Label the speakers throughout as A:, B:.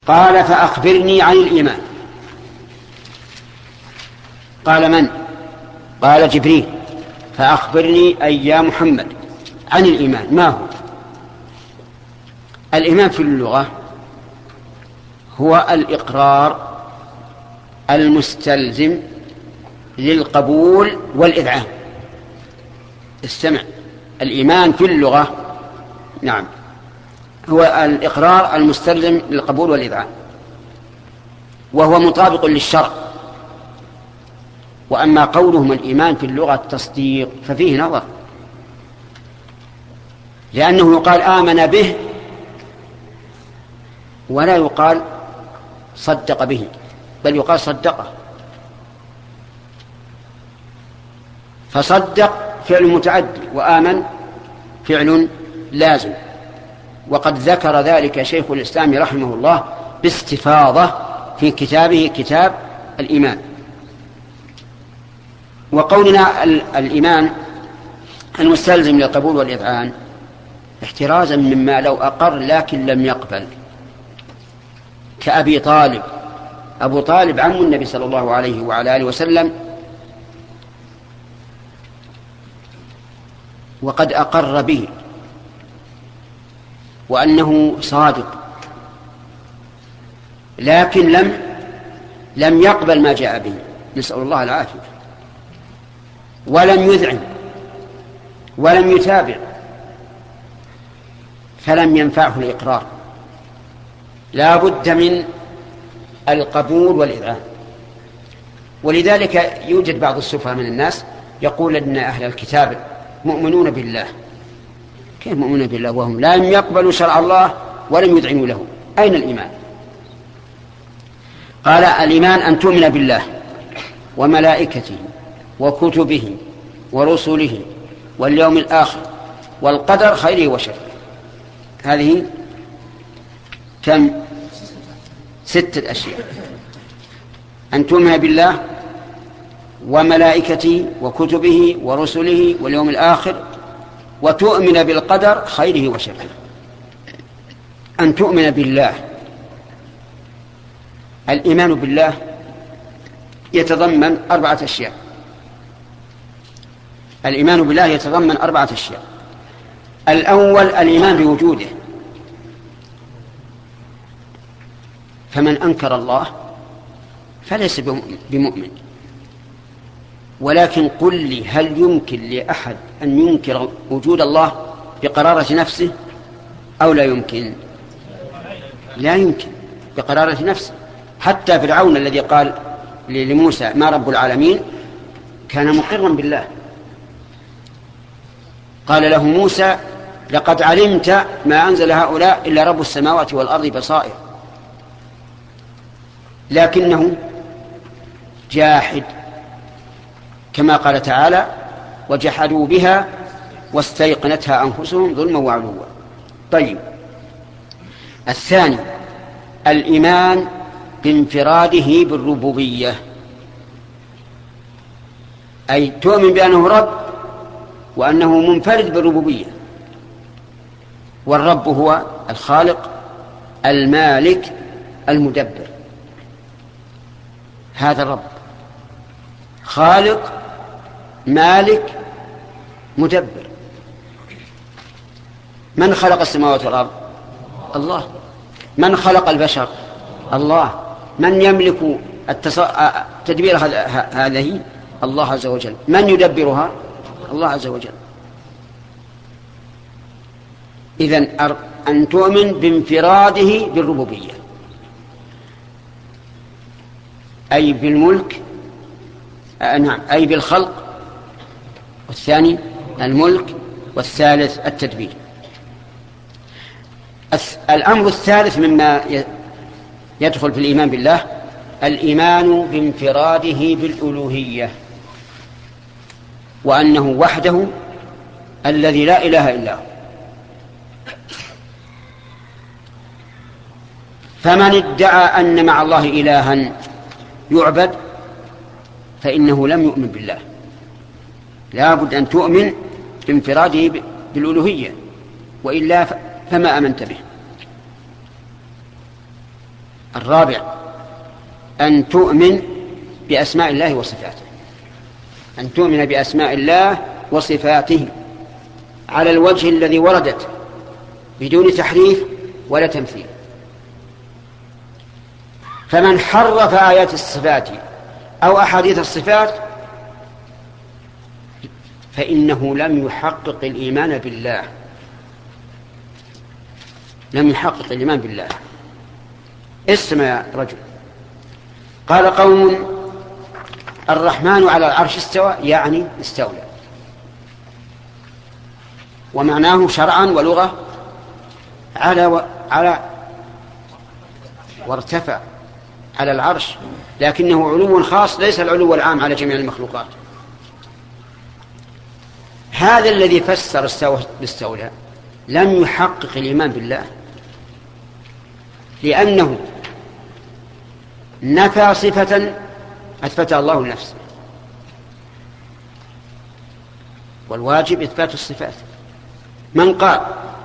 A: قال فأخبرني عن الإيمان. قال من؟ قال جبريل. فأخبرني أي يا محمد عن الإيمان، ما هو؟ الإيمان في اللغة هو الإقرار المستلزم للقبول والإذعان. استمع، الإيمان في اللغة نعم هو الإقرار المستلزم للقبول والإذعان، وهو مطابق للشرع. وأما قولهم الإيمان في اللغة التصديق ففيه نظر، لأنه يقال آمن به ولا يقال صدق به، بل يقال صدقه. فصدق فعل متعدي وآمن فعل لازم، وقد ذكر ذلك شيخ الإسلام رحمه الله باستفاضة في كتابه كتاب الإيمان. وقولنا الإيمان المستلزم للقبول والإذعان احترازا مما لو أقر لكن لم يقبل، كأبي طالب. أبو طالب عم النبي صلى الله عليه وعلى آله وسلم، وقد أقر به وأنه صادق، لكن لم يقبل ما جاء به، نسأل الله العافية، ولم يذعن ولم يتابع، فلم ينفعه الإقرار. لا بد من القبول والإذعان. ولذلك يوجد بعض السفهاء من الناس يقول أن أهل الكتاب مؤمنون بالله. كيف مؤمنون بالله وهم لا يقبلوا شرع الله ولم يذعنوا له؟ أين الإيمان؟ قال الإيمان أن تؤمن بالله وملائكته وكتبه ورسله واليوم الآخر والقدر خيره وشره. هذه كم؟ 6 أشياء: أن تؤمن بالله وملائكته وكتبه ورسله واليوم الآخر، وتؤمن بالقدر خيره وشره. أن تؤمن بالله، الإيمان بالله يتضمن 4 أشياء. الإيمان بالله يتضمن 4 أشياء. الأول الإيمان بوجوده، فمن أنكر الله فليس بمؤمن. ولكن قل لي، هل يمكن لأحد أن ينكر وجود الله بقرارة نفسه أو لا يمكن؟ لا يمكن بقرارة نفسه. حتى فرعون الذي قال لموسى ما رب العالمين كان مقرا بالله. قال له موسى لقد علمت ما أنزل هؤلاء إلا رب السماوات والأرض بصائر، لكنه جاحد، كما قال تعالى وجحدوا بها واستيقنتها أنفسهم ظلما وعلوا. طيب، الثاني الإيمان بانفراده بالربوبية، أي تؤمن بأنه رب وأنه منفرد بالربوبية. والرب هو الخالق المالك المدبر. هذا الرب خالق مالك مدبر. من خلق السماوات والأرض؟ الله. من خلق البشر؟ الله. من يملك تدبير هذه؟ الله عز وجل. من يدبرها؟ الله عز وجل. إذن أن تؤمن بانفراده بالربوبية، أي بالملك، نعم، أي بالخلق، والثاني الملك، والثالث التدبير. الأمر الثالث مما يدخل في الإيمان بالله الإيمان بانفراده بالألوهية، وأنه وحده الذي لا إله إلا هو. فمن ادعى أن مع الله إلها يعبد فإنه لم يؤمن بالله. لا بد أن تؤمن بانفراده بالألوهية، وإلا فما أمنت به. الرابع أن تؤمن بأسماء الله وصفاته، أن تؤمن بأسماء الله وصفاته على الوجه الذي وردت بدون تحريف ولا تمثيل. فمن حرف آيات الصفات أو أحاديث الصفات فإنه لم يحقق الإيمان بالله، لم يحقق الإيمان بالله. اسم يا رجل. قال قوم الرحمن على العرش استوى، يعني استولى، ومعناه شرعا ولغة على وارتفع على العرش، لكنه علو خاص ليس العلو العام على جميع المخلوقات. هذا الذي فسر استولى لم يحقق الإيمان بالله، لأنه نفى صفة أثبتها الله لنفسه، والواجب إثبات الصفات. من قال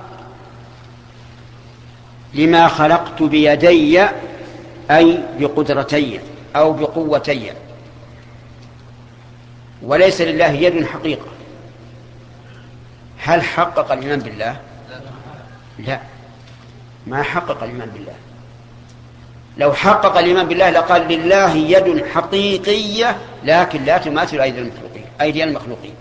A: لما خلقت بيدي أي بقدرتي أو بقوتي، وليس لله يد حقيقة، هل حقق الإيمان بالله؟ لا، ما حقق الإيمان بالله. لو حقق الإيمان بالله لقال لله يد حقيقية لكن لا تماثل أيدي المخلوقين،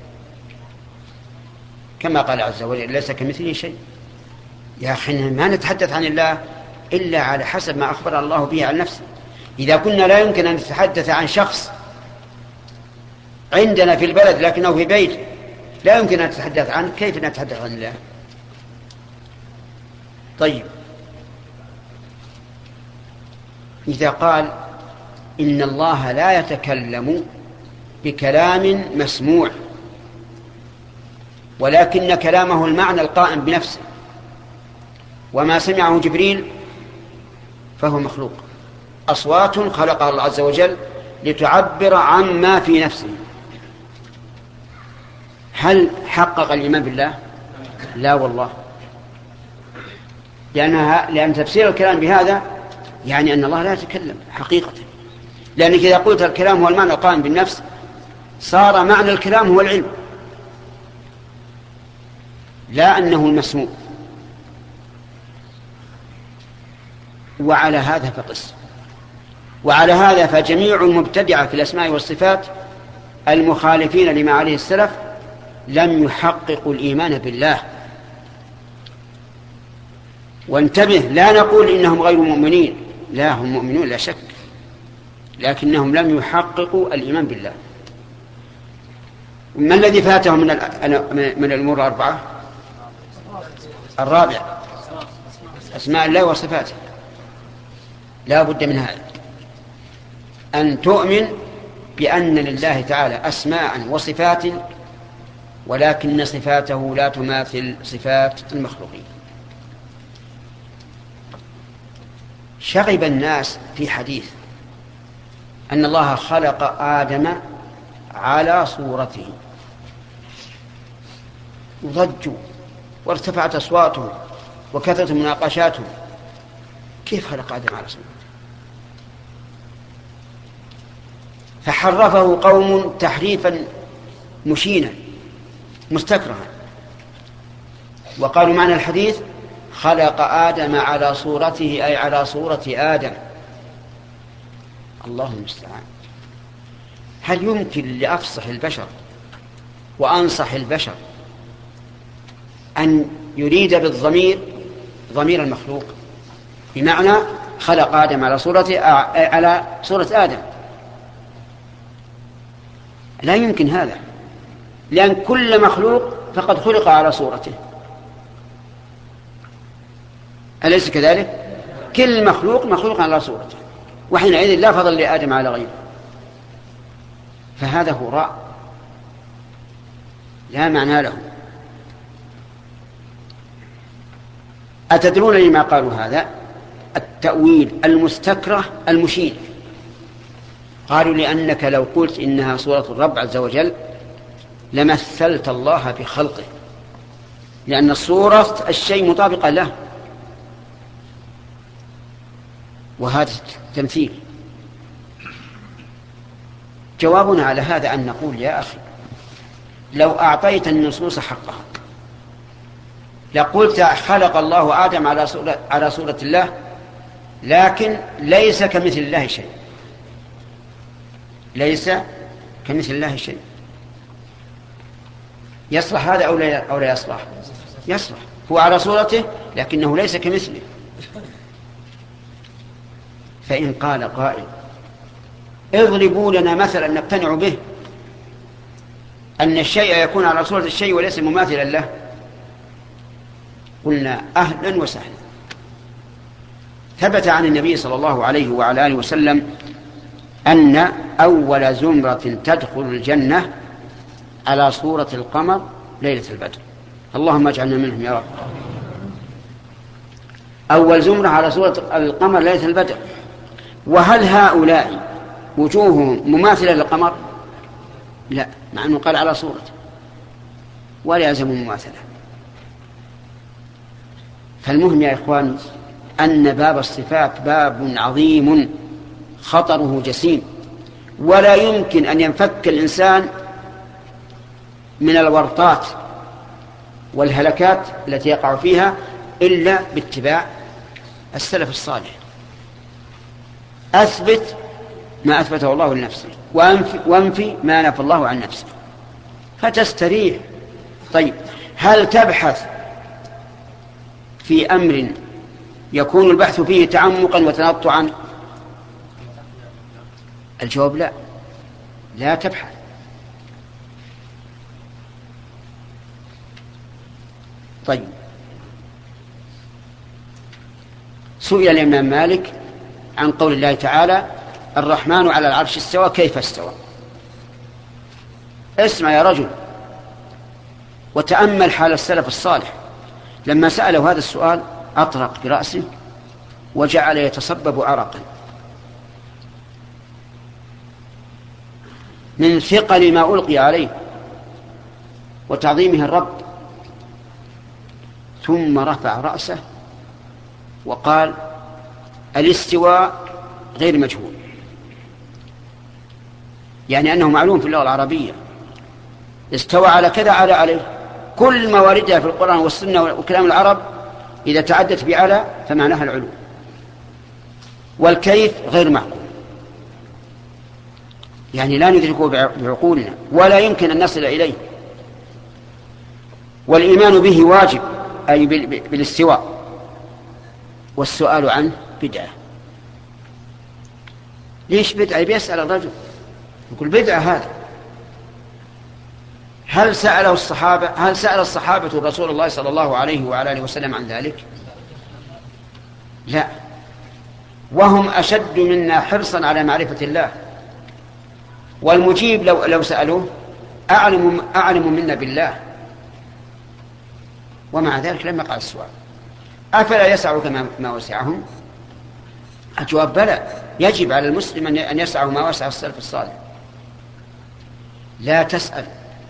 A: كما قال عز وجل ليس كمثله شيء. يا أخي ما نتحدث عن الله إلا على حسب ما أخبر الله به عن نفسه. إذا كنا لا يمكن أن نتحدث عن شخص عندنا في البلد لكنه في بيت لا يمكن أن نتحدث عنه، كيف نتحدث عن الله؟ طيب، إذا قال إن الله لا يتكلم بكلام مسموع ولكن كلامه المعنى القائم بنفسه، وما سمعه جبريل فهو مخلوق، أصوات خلقها الله عز وجل لتعبر عما في نفسه، هل حقق الإيمان بالله؟ لا والله، لأن تفسير الكلام بهذا يعني أن الله لا يتكلم حقيقة، لأنك إذا قلت الكلام هو المعنى القائم بالنفس صار معنى الكلام هو العلم لا أنه المسموع. وعلى هذا فقس، وعلى هذا فجميع المبتدعة في الأسماء والصفات المخالفين لما عليه السلف لم يحققوا الإيمان بالله. وانتبه، لا نقول إنهم غير مؤمنين، لا، هم مؤمنون لا شك، لكنهم لم يحققوا الإيمان بالله. ما الذي فاتهم من الأمور الأربعة؟ الرابع أسماء الله وصفاته. لا بد من هذا، أن تؤمن بأن لله تعالى أسماء وصفات ولكن صفاته لا تماثل صفات المخلوقين. شغب الناس في حديث أن الله خلق آدم على صورته، وضجوا وارتفعت أصواتهم وكثرت مناقشاتهم، كيف خلق آدم على صورته؟ فحرفه قوم تحريفا مشينا مستكرها، وقالوا معنى الحديث خلق آدم على صورته أي على صورة آدم. الله المستعان. هل يمكن لأفصح البشر وأنصح البشر أن يريد بالضمير ضمير المخلوق بمعنى خلق آدم على صورة آدم؟ لا يمكن هذا، لأن كل مخلوق فقد خلق على صورته، أليس كذلك؟ كل مخلوق على صورته، وحينئذ لا فضل لآدم على غيره، فهذا هراء لا معنى له. أتدرون لما قالوا هذا؟ التأويل المستكره المشين. قالوا لأنك لو قلت إنها صورة الرب عز وجل لمثلت الله في خلقه، لأن صورة الشيء مطابقة له، وهذا تمثيل. جوابنا على هذا أن نقول يا أخي لو أعطيت النصوص حقها لقلت خلق الله آدم على صورة الله، لكن ليس كمثل الله شيء، ليس كمثل الله شيء. يصلح هذا أو لا يصلح؟ يصلح، هو على صورته لكنه ليس كمثله. فإن قال قائل اضربوا لنا مثلا نقتنع به أن الشيء يكون على صورة الشيء وليس مماثلا له، قلنا أهلا وسهلا. ثبت عن النبي صلى الله عليه وعلى آله وسلم أن أول زمرة تدخل الجنة على صورة القمر ليلة البدر. اللهم اجعلنا منهم يا رب. أول زمرة على صورة القمر ليلة البدر. وهل هؤلاء وجوههم مماثلة للقمر؟ لا، مع أنه قال على صورته ولا يلزم مماثلة. فالمهم يا إخواني أن باب الصفات باب عظيم خطره جسيم، ولا يمكن أن ينفك الإنسان من الورطات والهلكات التي يقع فيها إلا باتباع السلف الصالح. أثبت ما أثبته الله لنفسه وانفي ما نفى الله عن نفسه فتستريح. طيب، هل تبحث في أمر يكون البحث فيه تعمقا وتنطعا؟ الجواب لا، لا تبحث. طيب، سئل الإمام مالك عن قول الله تعالى الرحمن على العرش استوى، كيف استوى؟ اسمع يا رجل وتأمل حال السلف الصالح. لما سأله هذا السؤال أطرق برأسه وجعل يتصبب عرقا من ثقل ما ألقي عليه وتعظيمه الرب، ثم رفع رأسه وقال الاستواء غير مجهول، يعني أنه معلوم في اللغة العربية. استوى على كذا على عليه، كل ما واردها في القرآن والسنة وكلام العرب إذا تعدت بعلى فمعناها العلو. والكيف غير معقول، يعني لا ندركه بعقولنا ولا يمكن أن نصل إليه. والإيمان به واجب، أي بالاستواء، والسؤال عنه بدعة. ليش بدعة؟ بيسأل الرجل يقول بدعة هذا. هل سأل الصحابة رسول الله صلى الله عليه وعلى آله وسلم عن ذلك؟ لا، وهم أشد منا حرصا على معرفة الله. والمجيب لو سألوه أعلم منا بالله، ومع ذلك لم يقع السؤال. أفلا يسعوا كما ما وسعهم؟ الجواب بلى، يجب على المسلم أن يسعوا ما وسع السلف الصالح. لا تسأل.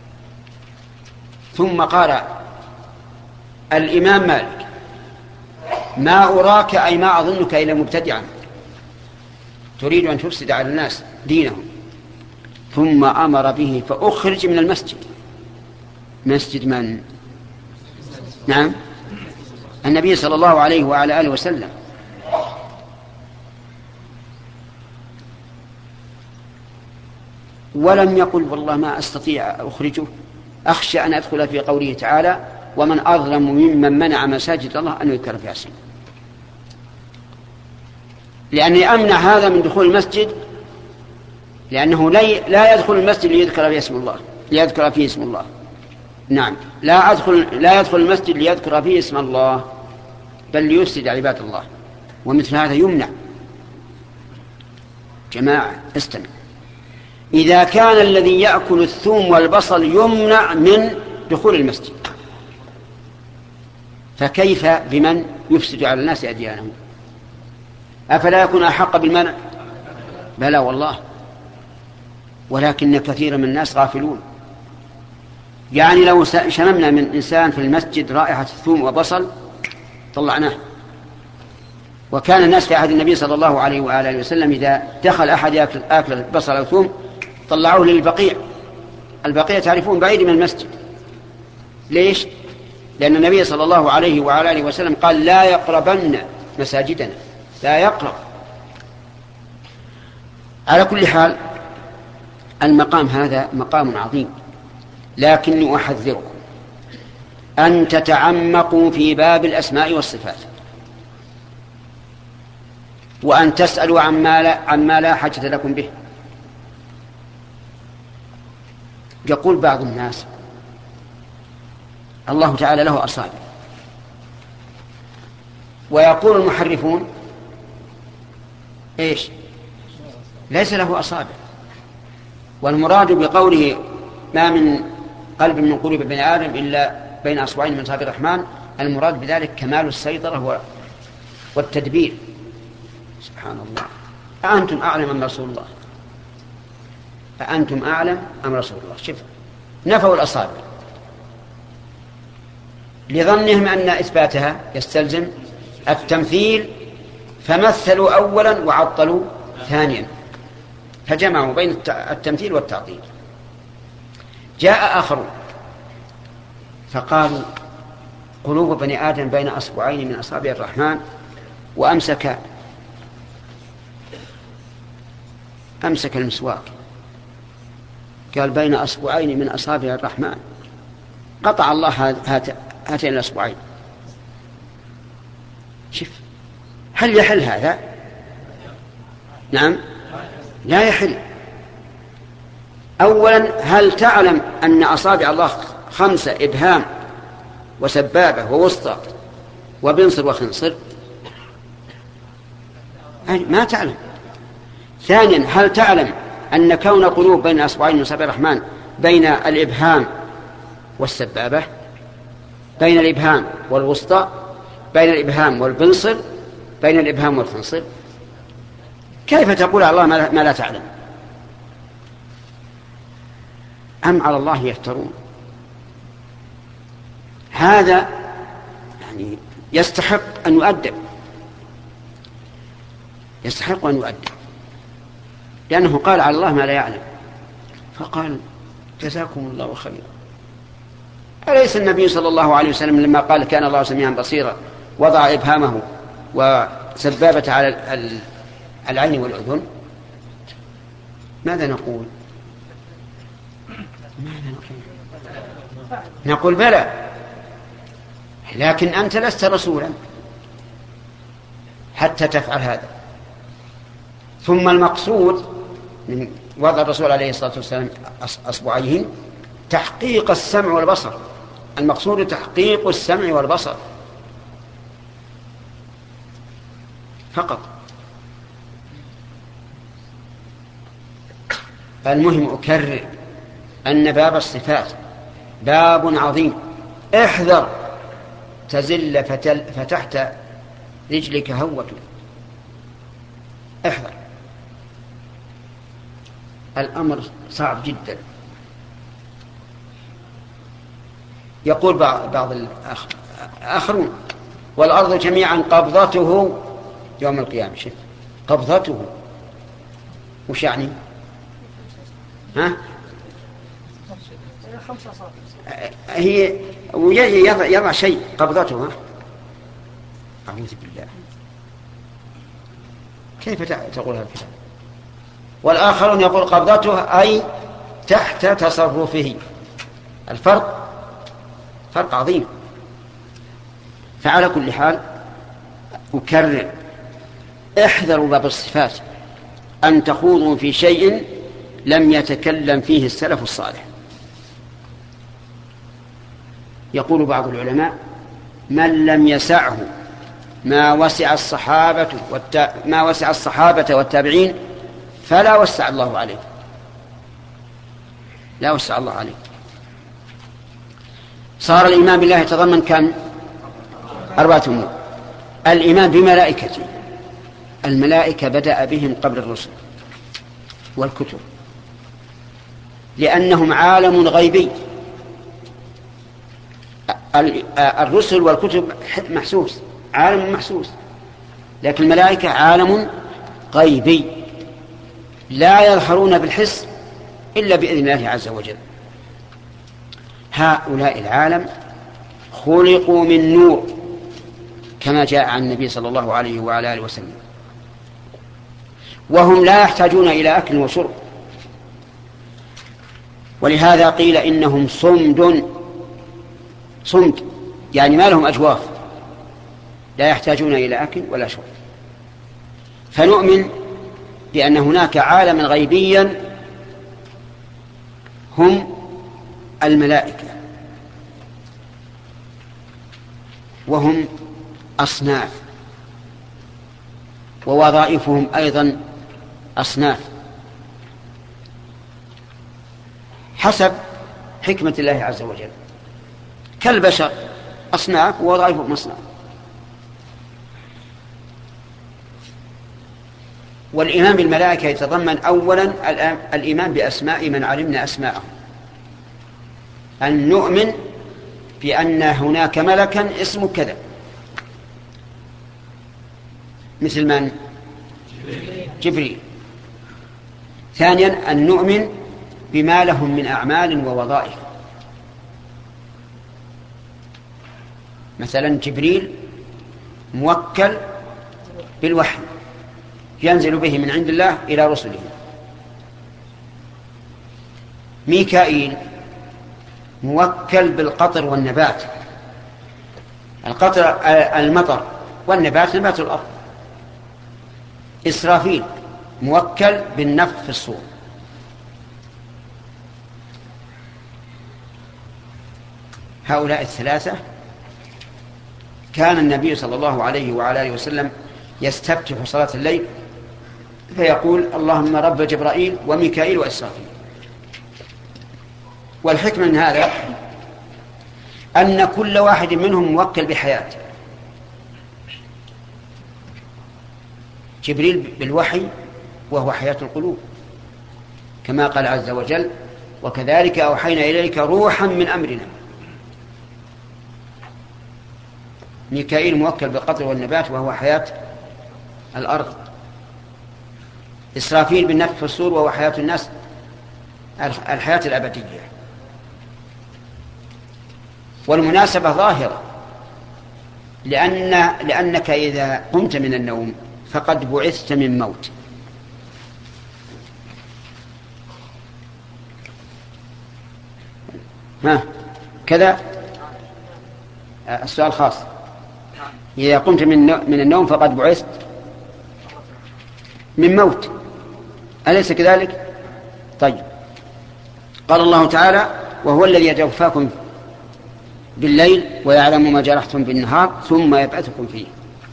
A: ثم قال الإمام مالك ما أراك أي ما أظنك إلا مبتدعا تريد أن تفسد على الناس دينهم. ثم أمر به فأخرج من المسجد. مسجد من؟ نعم، النبي صلى الله عليه وعلى آله وسلم. ولم يقل والله ما أستطيع أخرجه، أخشى أن أدخل في قوله تعالى ومن أظلم ممن منع مساجد الله أن يذكر فيها اسمه، لأني أمنع هذا من دخول المسجد، لأنه لا يدخل المسجد ليذكر فيه اسم الله. نعم، لا يدخل المسجد ليذكر فيه اسم الله، بل ليفسد عباد الله، ومثل هذا يمنع. جماعة استمع، إذا كان الذي يأكل الثوم والبصل يمنع من دخول المسجد، فكيف بمن يفسد على الناس أديانهم؟ أفلا يكون أحق بالمنع؟ بلى والله، ولكن كثير من الناس غافلون. يعني لو شممنا من إنسان في المسجد رائحة الثوم وبصل طلعناه، وكان الناس في عهد النبي صلى الله عليه وآله وسلم إذا دخل أحد آكل بصل أو ثوم طلعوه للبقيع. البقيع تعرفون بعيد من المسجد. ليش؟ لأن النبي صلى الله عليه وآله وسلم قال لا يقربن مساجدنا، لا يقرب. على كل حال المقام هذا مقام عظيم، لكني أحذركم أن تتعمقوا في باب الأسماء والصفات، وأن تسألوا عما لا حاجة لكم به. يقول بعض الناس الله تعالى له أصابع، ويقول المحرفون إيش؟ ليس له أصابع. والمراد بقوله ما من قلب من قلوب بني آدم إلا بين أصبعين من أصابع الرحمن، المراد بذلك كمال السيطرة والتدبير. سبحان الله. أأنتم أعلم أم رسول الله؟ أأنتم أعلم أم رسول الله؟ شوف، نفوا الأصابع لظنهم أن إثباتها يستلزم التمثيل، فمثلوا أولا وعطلوا ثانيا، فجمعوا بين التمثيل والتعطيل. جاء آخر فقالوا قلوب بني آدم بين أصبعين من أصابع الرحمن، وأمسك المسواك، قال بين أصبعين من أصابع الرحمن، قطع الله هاتين الأصبعين. شوف، هل يحل هذا؟ نعم، لا يحل. أولا، هل تعلم أن أصابع الله 5: إبهام وسبابة ووسطى وبنصر وخنصر؟ ما تعلم. ثانيا، هل تعلم أن كون قلوب بين أصبعين من أصابع الرحمن بين الإبهام والسبابة، بين الإبهام والوسطى، بين الإبهام والبنصر، بين الإبهام والخنصر؟ كيف تقول على الله ما لا تعلم؟ أم على الله يفترون؟ هذا يعني يستحق أن يؤدب، يستحق أن يؤدب، لأنه قال على الله ما لا يعلم، فقال جزاكم الله خيرا. أليس النبي صلى الله عليه وسلم لما قال كان الله سميعا بصيرا وضع إبهامه وسبابة على العين والأذن؟ ماذا نقول؟ نقول بلى، لكن أنت لست رسولا حتى تفعل هذا. ثم المقصود من وضع الرسول عليه الصلاة والسلام أصبعيه تحقيق السمع والبصر، المقصود تحقيق السمع والبصر فقط. المهم أكرر أن باب الصفات باب عظيم، احذر تزل فتحت رجلك هوة، احذر، الأمر صعب جدا. يقول بعض الآخرون والأرض جميعا قبضته يوم القيامة. شوف، قبضته وش يعني؟ ها؟ هي يضع شيء قبضته. ها؟ أعوذ بالله، كيف تقول هذا الكلام؟ والآخرون يقول قبضته أي تحت تصرفه. الفرق فرق عظيم. فعلى كل حال أكرر، احذروا باب الصفات أن تخوضوا في شيء لم يتكلم فيه السلف الصالح. يقول بعض العلماء من لم يسعه ما وسع الصحابة والتابعين فلا وسع الله عليه، لا وسع الله عليه. صار الإيمان بالله يتضمن كم؟ 4 أمور. الإيمان بملائكته، الملائكة بدأ بهم قبل الرسل والكتب، لأنهم عالم غيبي. الرسل والكتب محسوس، عالم محسوس. لكن الملائكة عالم غيبي لا يظهرون بالحس إلا بإذن الله عز وجل. هؤلاء العالم خلقوا من نور كما جاء عن النبي صلى الله عليه وعلى آله وسلم، وهم لا يحتاجون إلى أكل وشرب، ولهذا قيل إنهم صمد يعني ما لهم أجواف، لا يحتاجون إلى أكل ولا شرب. فنؤمن بأن هناك عالما غيبيا هم الملائكة، وهم أصناف، ووظائفهم أيضا أصناف حسب حكمة الله عز وجل، كالبشر أصناف ووظائفهم أصناف. والإيمان بالملائكة يتضمن أولا الإيمان بأسماء من علمنا أسماءهم، أن نؤمن بأن هناك ملكا اسمه كذا، مثل من؟ جبريل. ثانيا أن نؤمن بما لهم من أعمال ووظائف، مثلا جبريل موكل بالوحي ينزل به من عند الله إلى رسله. ميكائيل موكل بالقطر والنبات، القطر المطر والنبات نبات الأرض. إسرافيل موكل بالنفخ في الصور. هؤلاء الثلاثة كان النبي صلى الله عليه وعلى آله وسلم يستفتح صلاة الليل فيقول اللهم رب جبرائيل وميكائيل وإسرافيل. والحكمة من هذا أن كل واحد منهم موكل بحياته. جبريل بالوحي وهو حياة القلوب كما قال عز وجل وكذلك أوحينا إليك روحا من أمرنا. ميكائيل موكل بالقطر والنبات وهو حياة الأرض. إسرافيل بالنفخ في الصور وهو حياة الناس الحياة الأبدية. والمناسبة ظاهرة لأنك إذا قمت من النوم فقد بعثت من موت. كذا السؤال خاص. إذا قمت من النوم فقد بعثت من موت، أليس كذلك؟ طيب، قال الله تعالى وهو الذي يتوفاكم بالليل ويعلم ما جرحتم بالنهار ثم يبعثكم فيه.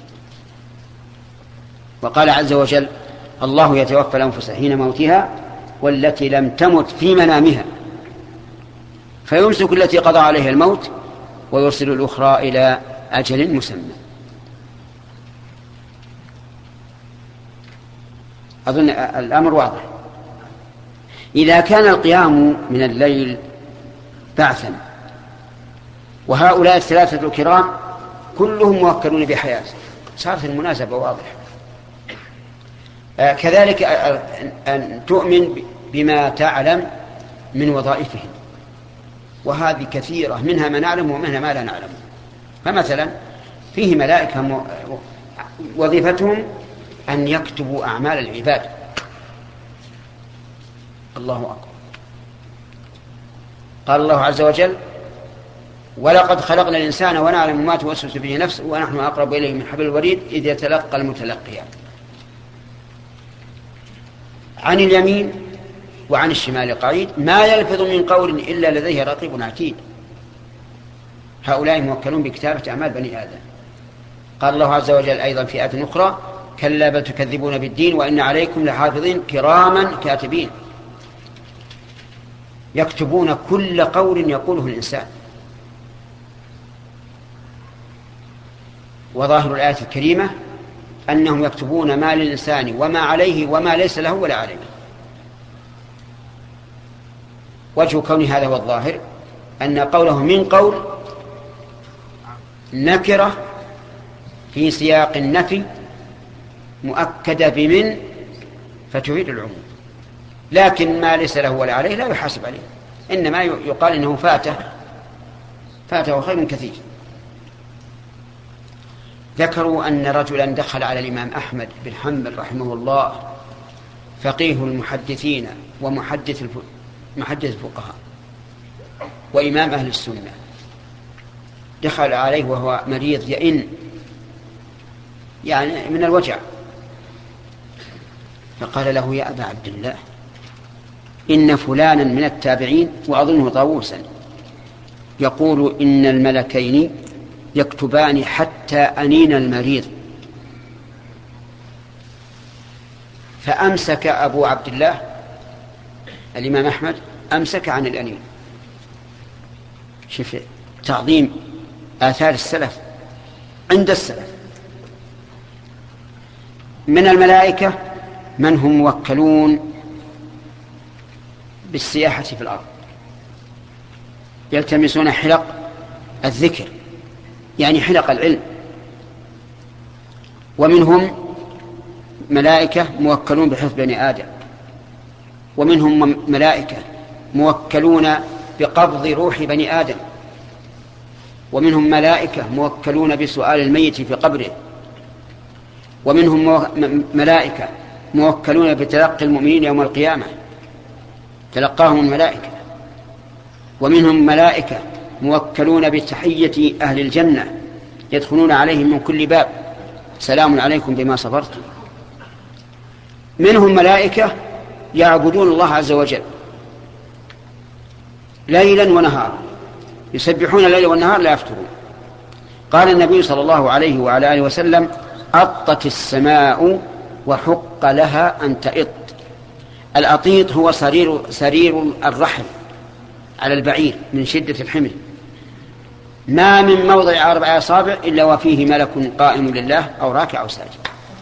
A: وقال عز وجل الله يتوفى الأنفس حين موتها والتي لم تمت في منامها فيمسك التي قضى عليها الموت ويرسل الأخرى إلى أجل مسمى. أظن الأمر واضح. إذا كان القيام من الليل بعثا وهؤلاء الثلاثة الكرام كلهم موكلون بحياة صارت المناسبة واضحة. كذلك أن تؤمن بما تعلم من وظائفهم، وهذه كثيرة منها ما نعلم ومنها ما لا نعلم. فمثلا فيه ملائكة وظيفتهم أن يكتبوا أعمال العباد. الله أكبر. قال الله عز وجل ولقد خلقنا الإنسان ونعلم ما توسوس به نفسه ونحن أقرب إليه من حبل الوريد إذ يتلقى المتلقيان. عن اليمين وعن الشمال قعيد ما يلفظ من قول إلا لديه رقيب عتيد. هؤلاء موكلون بكتابة أعمال بني آدم. قال الله عز وجل أيضا في آية أخرى كلا بل تكذبون بالدين وإن عليكم لحافظين كراما كاتبين يكتبون كل قول يقوله الإنسان. وظاهر الآية الكريمة أنهم يكتبون ما للإنسان وما عليه وما ليس له ولا عليه. وجه كون هذا هو الظاهر أن قوله من قول نكرة في سياق النفي
B: مؤكدة بمن فتعيد العموم. لكن ما ليس له ولا عليه لا يحاسب عليه، إنما يقال إنه فاته خير كثير. ذكروا أن رجلا دخل على الإمام أحمد بن حنبل رحمه الله، فقيه المحدثين ومحدث الفقهاء وإمام أهل السنة، دخل عليه وهو مريض يئن يعني من الوجع، فقال له: يا أبا عبد الله، إن فلانا من التابعين وأظنه طاووسا يقول إن الملكين يكتبان حتى أنين المريض. فأمسك أبو عبد الله الإمام أحمد أمسك عن الأنين. شوف تعظيم آثار السلف عند السلف. من الملائكة من هم موكلون بالسياحة في الأرض، يلتمسون حلق الذكر يعني حلق العلم. ومنهم ملائكة موكلون بحفظ بني آدم، ومنهم ملائكة موكلون بقبض روح بني آدم، ومنهم ملائكة موكلون بسؤال الميت في قبره، ومنهم ملائكة موكلون بتلقي المؤمنين يوم القيامة تلقاهم الملائكة، ومنهم ملائكة موكلون بتحية أهل الجنة يدخلون عليهم من كل باب سلام عليكم بما صبرتم. منهم ملائكة يعبدون الله عز وجل ليلا ونهارا، يسبحون الليل والنهار لا يفترون. قال النبي صلى الله عليه وعلى آله وسلم: أطت السماء وحق لها أن تئط. الأطيط هو سرير الرحل على البعير من شدة الحمل. ما من موضع 4 أصابع إلا وفيه ملك قائم لله أو راكع أو ساجد.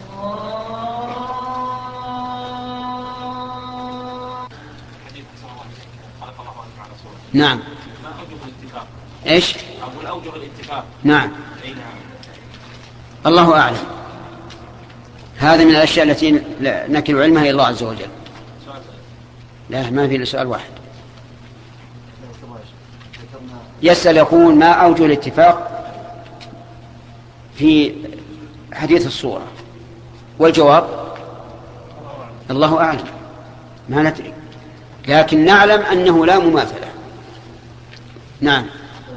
B: نعم. إيش؟ أقول أوجه الاتفاق. نعم. الله أعلم. هذا من الأشياء التي نكل علمها إلى الله عز وجل. لا، ما في سؤال واحد. يسأل يقول: ما أوجه الاتفاق في حديث الصورة؟ والجواب: الله أعلم، ما ندري، لكن نعلم أنه لا مماثلة. نعم.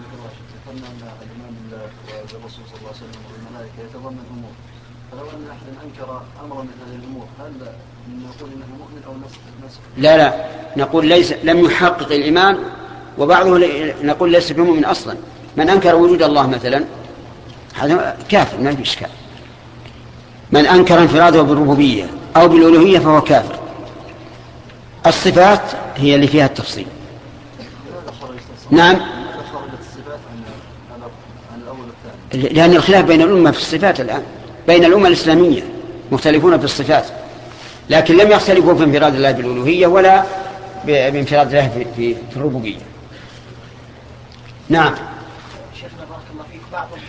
C: الرسول صلى الله عليه وسلم والملائكة يتضمن أمور، فلو أن أحد أنكر أمرا من هذه الأمور هل نقول إنه مؤمن أو نسخ؟
B: لا، نقول ليس، لم يحقق الإيمان، وبعضه نقول ليس بمؤمن أصلا. من أنكر وجود الله مثلا هذا كافر، ما في إشكال. من أنكر انفراده بالربوبية أو بالألوهية فهو كافر. الصفات هي اللي فيها التفصيل. نعم، لأن الخلاف بين الأمة في الصفات الآن، بين الأمة الإسلامية مختلفون في الصفات، لكن لم يختلفوا في انفراد الله بالألوهية ولا بانفراد الله في الربوبية. نعم.
D: شيخنا بارك الله فيك،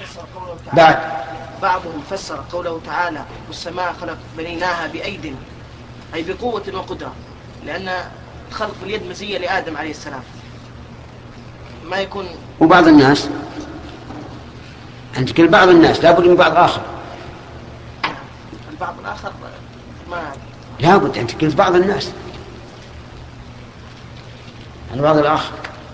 D: بعضهم فسر قوله تعالى: والسماء بنيناها بأيد، أي بقوة وقدرة، لأن خلق اليد مزية لآدم عليه السلام، ما يكون.
B: وبعض الناس، أنت كل بعض الناس لابد من بعض آخر.
D: البعض الآخر ما
B: لابد، أنت كل بعض الناس البعض الآخر.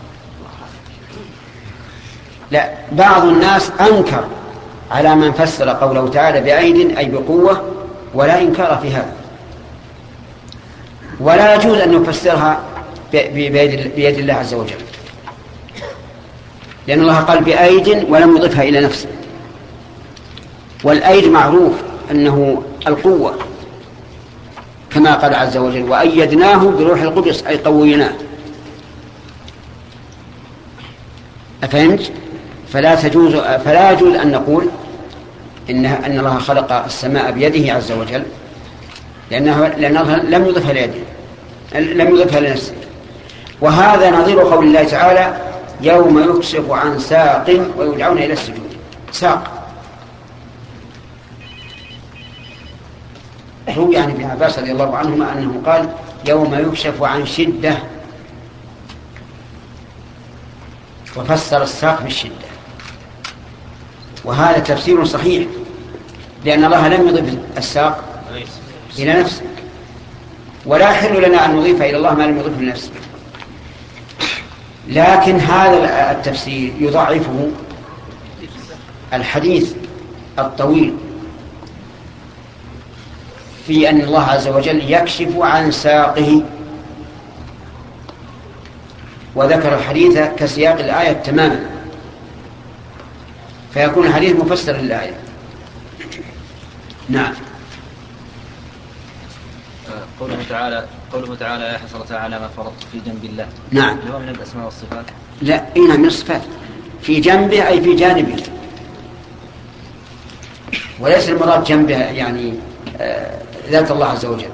B: لا، بعض الناس أنكر على من فسر قوله تعالى بأيد أي بقوة، ولا إنكار في هذا، ولا يجوز أن نفسرها بيد الله عز وجل، لأن الله قال بأيد ولم يضفها إلى نفسه. والأيد معروف أنه القوة، كما قال عز وجل: وأيدناه بروح القدس أي قويناه. أفهمت؟ فلا يجوز أن نقول أن الله خلق السماء بيده عز وجل، لأنه لم يضفها ليده، لم يضفها لنفسه. وهذا نظير قول الله تعالى: يوم يكشف عن ساق ويدعون إلى السجود. ساق روي عن ابن عباس رضي الله عنهما أنه قال يوم يكشف عن شدة، وفسر الساق بالشدة، وهذا تفسير صحيح، لأن الله لم يضف الساق إلى نفسه، ولا يحل لنا أن نضيف إلى الله ما لم يضف لنفسه. لكن هذا التفسير يضعفه الحديث الطويل في أن الله عز وجل يكشف عن ساقه، وذكر الحديث كسياق الآية تماما، فيكون الحديث مفسر للآية. نعم.
C: قوله تعالى يا حسرة على ما فرطت في جنب الله.
B: نعم.
C: هو من الأسماء والصفات؟
B: لا، إنها من الصفات، في جنبه أي في جانبه، وليس المراد جنبه يعني ذات الله عز وجل،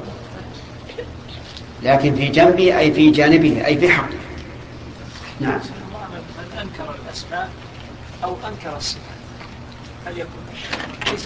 B: لكن في جنبه أي في جانبه أي في حقه. نعم.
E: من أنكر الأسماء أو أنكر الصفات هل يكون ليس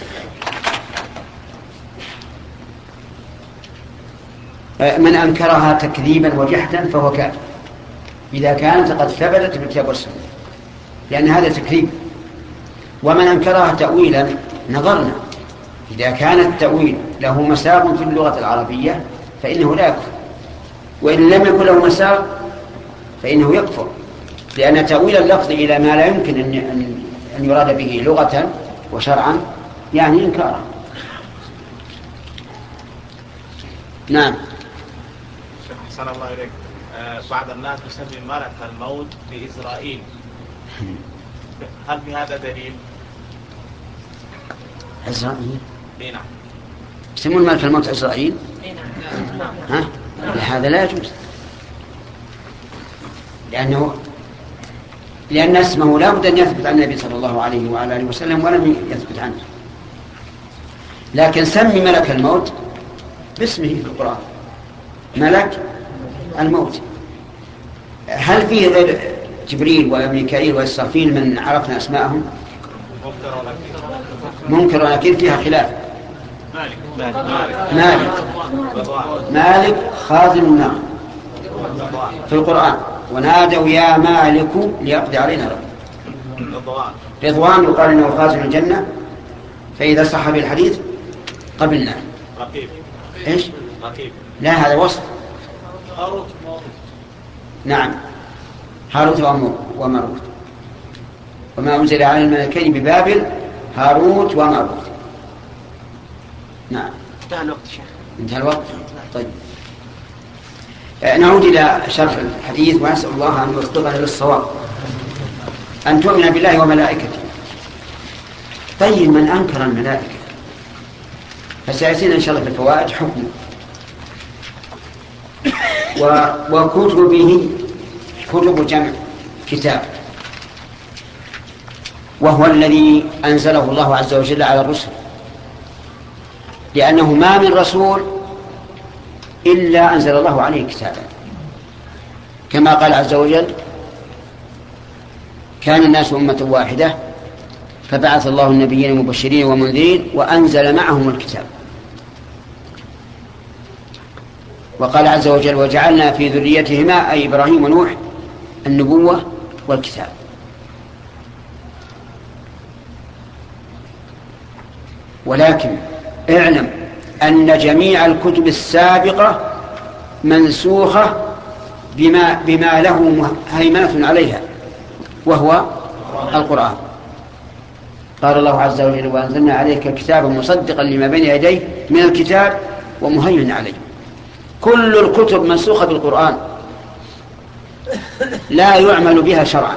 B: من أنكرها تكذيبا وجحدا فهو كافر إذا كانت قد ثبتت بالكتاب والسنة، لأن هذا تكذيب. ومن أنكرها تأويلا نظرنا، إذا كان التأويل له مساق في اللغة العربية فإنه لا يكفر، وإن لم يكن له مساق فإنه يكفر، لأن تأويل اللفظ إلى ما لا يمكن أن يراد به لغة وشرعا يعني إنكاره.
F: نعم. أحسن الله إليك. بعض الناس يسمي ملك الموت بإسرائيل، هل في هذا دليل؟
B: إسرائيل؟
F: نعم.
B: يسمون ملك الموت إسرائيل؟ ها؟ هذا لا يجوز، لأن اسمه لا بد أن يثبت عن النبي صلى الله عليه وعلى آله وسلم ولم يثبت عنه. لكن سمي ملك الموت باسمه في القرآن، ملك الموت. هل فيه غير جبريل وميكائيل وإسرافيل من عرفنا أسماءهم؟ منكر ونكير فيها خلاف. مالك خازن النار في القرآن، ونادوا يا مالك ليقضي علينا ربك. رضوان يقال انه خازن الجنة، فإذا صح به الحديث قبلنا.
F: رقيب.
B: ايش؟
F: رقيب.
B: لا، هذا وصف. نعم، هاروت وماروت، وما أنزل على الملكين ببابل هاروت وماروت. نعم.
D: انتهى الوقت شيخ.
B: انتهى الوقت. طيب، نعود إلى شرح الحديث، ونسأل الله أن يوفقنا للصواب. أن تؤمن بالله وملائكته. طيب، من أنكر الملائكة فسيأتينا إن شاء الله في الفوائد حكمه، وكتبه، كتب جمع كتاب، وهو الذي أنزله الله عز وجل على الرسل، لأنه ما من رسول إلا أنزل الله عليه كتابا، كما قال عز وجل كان الناس أمة واحدة فبعث الله النبيين مبشرين ومنذرين وأنزل معهم الكتاب. وقال عز وجل وجعلنا في ذريتهما أي إبراهيم ونوح النبوة والكتاب. ولكن اعلم أن جميع الكتب السابقة منسوخة بما له هيمنة عليها، وهو القرآن. قال الله عز وجل وأنزلنا عليك كتابا مصدقا لما بين يديه من الكتاب ومهيمنا عليه. كل الكتب منسوخة بالقرآن، لا يعمل بها شرعا.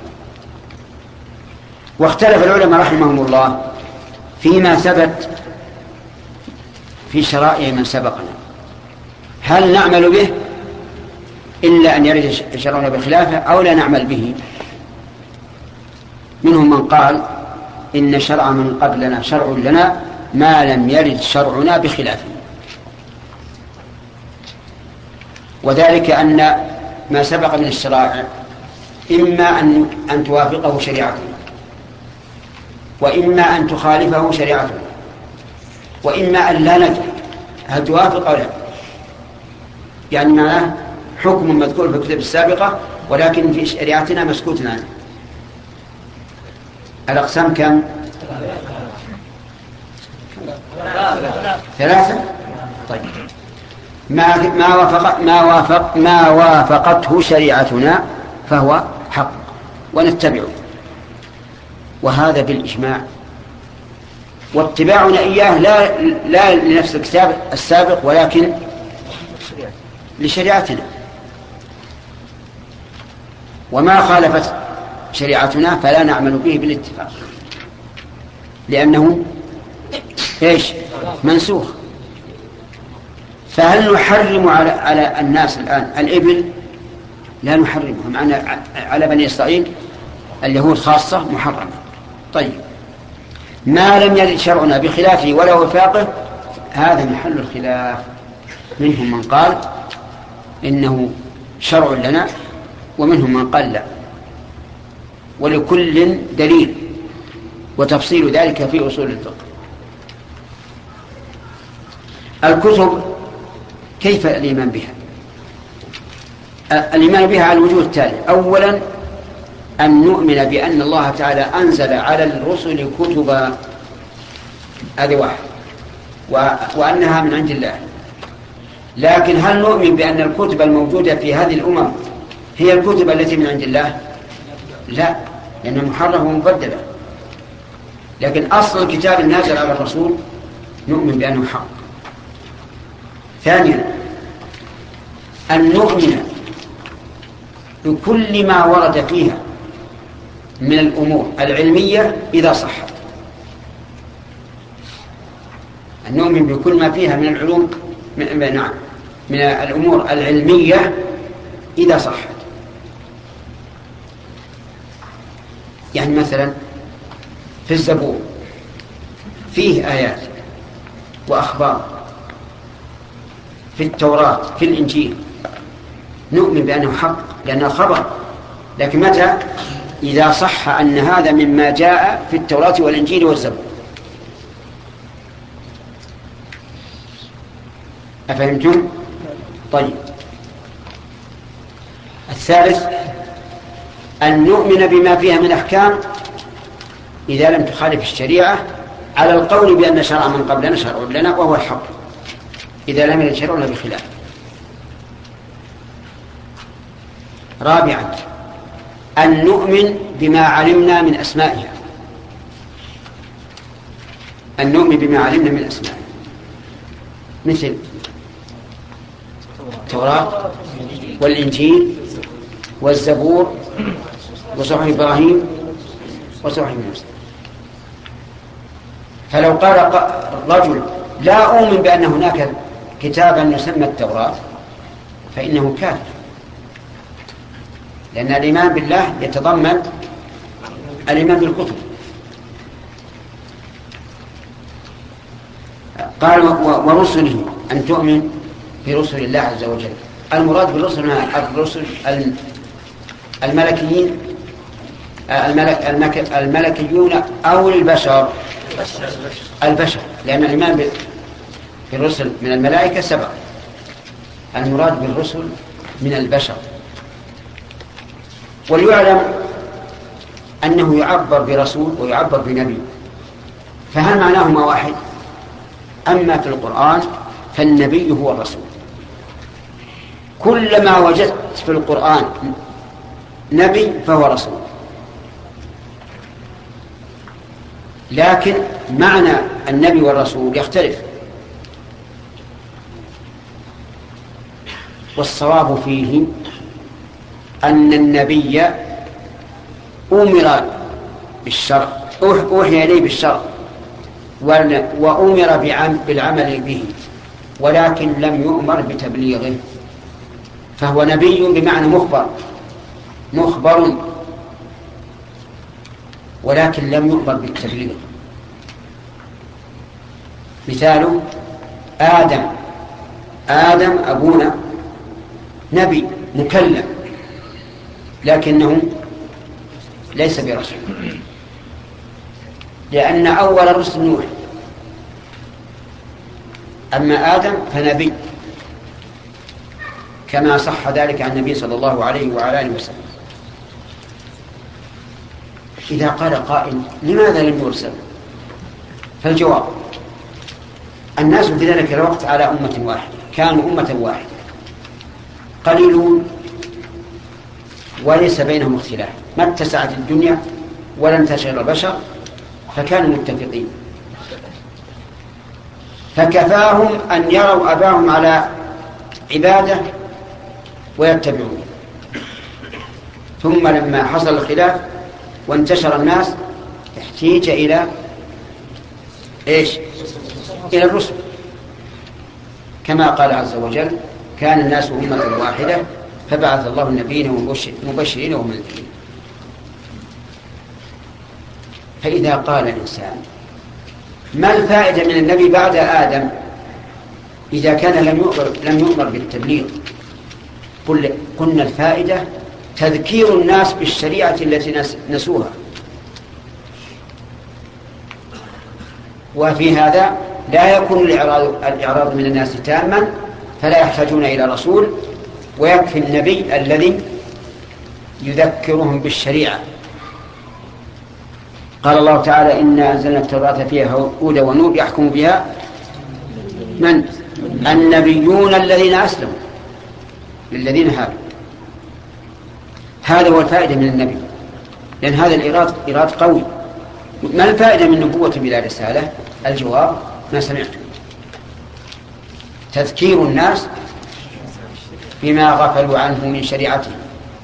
B: واختلف العلماء رحمهم الله فيما ثبت في شرائع من سبقنا، هل نعمل به إلا أن يرد شرعنا بخلافه أو لا نعمل به؟ منهم من قال إن شرع من قبلنا شرع لنا ما لم يرد شرعنا بخلافه، وذلك أن ما سبق من الشرائع إما أن توافقه شريعته، وإما أن تخالفه شريعته، وإما أن لا ندري هل توافق أو لا؟ يعني معناه حكم مذكور في الكتب السابقة ولكن في شريعتنا مسكوت عنه. الأقسام كم؟ 3. طيب ما وافقته شريعتنا فهو حق ونتبعه، وهذا بالإجماع، واتباعنا إياه لا لنفس الكتاب السابق ولكن لشريعتنا. وما خالفت شريعتنا فلا نعمل به بالاتفاق لأنه إيش؟ منسوخ. فهل نحرم على الناس الآن الإبل؟ لا نحرمها، معنا على بني إسرائيل اليهود خاصة محرمة. طيب ما لم يرد شرعنا بخلافه ولا وفاقه هذا محل الخلاف. منهم من قال إنه شرع لنا ومنهم من قال لا، ولكل دليل وتفصيل ذلك في أصول الفقه. الكتب كيف الإيمان بها؟ الإيمان بها على الوجوه التالي: أولا أن نؤمن بأن الله تعالى أنزل على الرسل كتبا، هذه واحد، وأنها من عند الله. لكن هل نؤمن بأن الكتب الموجودة في هذه الأمم هي الكتب التي من عند الله؟ لا، لأنها محرفة ومبدلة. لكن أصل الكتاب النازل على الرسول نؤمن بأنه حق. ثانيا أن نؤمن بكل ما ورد فيها من الأمور العلمية إذا صحت. أن نؤمن بكل ما فيها من العلوم من الأمور العلمية إذا صحت. يعني مثلا في الزبور فيه آيات وأخبار، في التوراة في الإنجيل نؤمن بأنه حق لأنه خبر، لكن متى؟ إذا صح أن هذا مما جاء في التوراة والإنجيل والزبور. أفهمتم؟ طيب الثالث أن نؤمن بما فيها من أحكام إذا لم تخالف الشريعة على القول بأن شرع من قبلنا شرع لنا وهو الحق إذا لم يرد شرعنا بخلاف. رابعا أن نؤمن بما علمنا من أسمائها، أن نؤمن بما علمنا من أسمائها مثل التوراة والإنجيل والزبور وصحف إبراهيم وصحف موسى. فلو قال الرجل لا أؤمن بأن هناك كتابا يسمى التوراة فإنه كافر، لأن الإيمان بالله يتضمن الإيمان بالكتب. قال ورسله أن تؤمن برسل الله عز وجل. المراد بالرسل الرسل الملكيين الملكيون أو البشر؟ البشر، لأن الإيمان بالرسل من الملائكة 7، المراد بالرسل من البشر. وليعلم أنه يعبر برسول ويعبر بنبي، فهل معناهما واحد؟ أما في القرآن فالنبي هو الرسول. كلما وجدت في القرآن نبي فهو رسول، لكن معنى النبي والرسول يختلف. والصواب فيه أن النبي أمر بالشرع، أوحي إليه بالشرع وأمر بالعمل به، ولكن لم يؤمر بتبليغه، فهو نبي بمعنى مخبر ولكن لم يؤمر بالتبليغ. مثاله آدم أبونا نبي مكلم لكنه ليس برسول، لأن أول الرسل نوح، أما آدم فنبي، كما صح ذلك عن النبي صلى الله عليه وعلى آله وسلم. إذا قال قائل لماذا لم يرسل؟ فالجواب: الناس في ذلك الوقت على أمة واحدة، كانوا أمة واحدة قليلون وليس بينهم اختلاف، ما اتسعت الدنيا ولا انتشر البشر، فكانوا متفقين، فكفاهم أن يروا أباهم على عبادة ويتبعون. ثم لما حصل الخلاف وانتشر الناس احتيج إلى إيش؟ إلى الرسل، كما قال عز وجل: كان الناس أمة واحدة فبعث الله النبيين مبشرين ومنذرين. فإذا قال الإنسان: ما الفائدة من النبي بعد آدم إذا كان لم يؤمر بالتبليغ؟ قلنا الفائدة تذكير الناس بالشريعة التي نسوها، وفي هذا لا يكون الإعراض من الناس تاما، فلا يحتاجون إلى رسول، ويكفي النبي الذي يذكرهم بالشريعة. قال الله تعالى: إنا أنزلنا التوراة فيها هدى ونور يحكم بها من؟ النبيون الذين أسلموا للذين هادوا. هذا هو الفائدة من النبي، لأن هذا الإيراد قوي. ما الفائدة من نبوة بلا رسالة؟ الجواب: ما سمعتم، تذكير الناس بما غفلوا عنه من شريعته.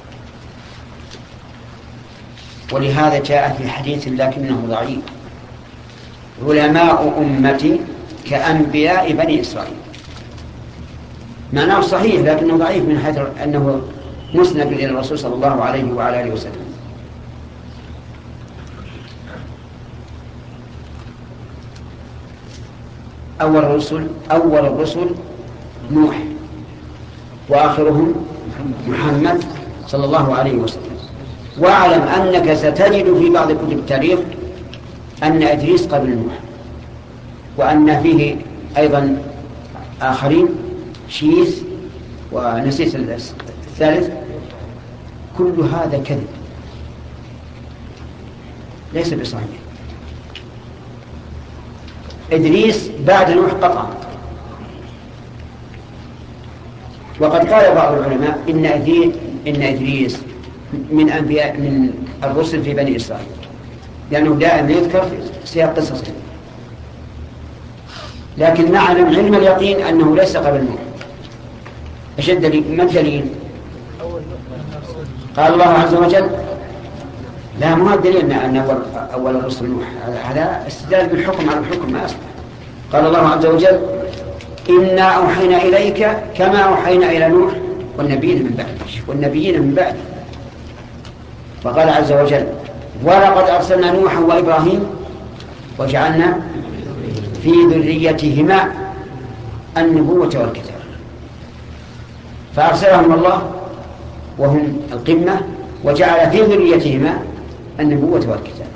B: ولهذا جاء في حديث لكنه ضعيف: علماء أمتي كأنبياء بني إسرائيل. معناه صحيح لكنه ضعيف من حيث أنه مسند إلى الرسول صلى الله عليه وعلى آله وسلم. أول الرسل نوح، وآخرهم محمد صلى الله عليه وسلم. واعلم أنك ستجد في بعض كتب التاريخ أن إدريس قبل نوح، وأن فيه أيضا آخرين، شيث ونسيت الثالث. كل هذا كذب ليس بصحيح. إدريس بعد نوح قطعا. وقد قال بعض العلماء إن إدريس من الرسل في بني إسرائيل، لأنه دائما يذكر في سياق قصصه، لكن نعلم علم اليقين أنه ليس قبل نوح. إيش الدليل؟ ما الدليل؟ قال الله عز وجل: لا، مو الدليل أن أول الرسل نوح، هذا استدلال بالحكم على الحكم ما أصبح. قال الله عز وجل: إنا أوحينا إليك كما أوحينا إلى نوح والنبيين من بعده. وقال عز وجل: ولقد أرسلنا نوحا وإبراهيم وجعلنا في ذريتهما النبوة والكتاب. فأرسلهم الله وهم القمة، وجعل في ذريتهما النبوة والكتاب.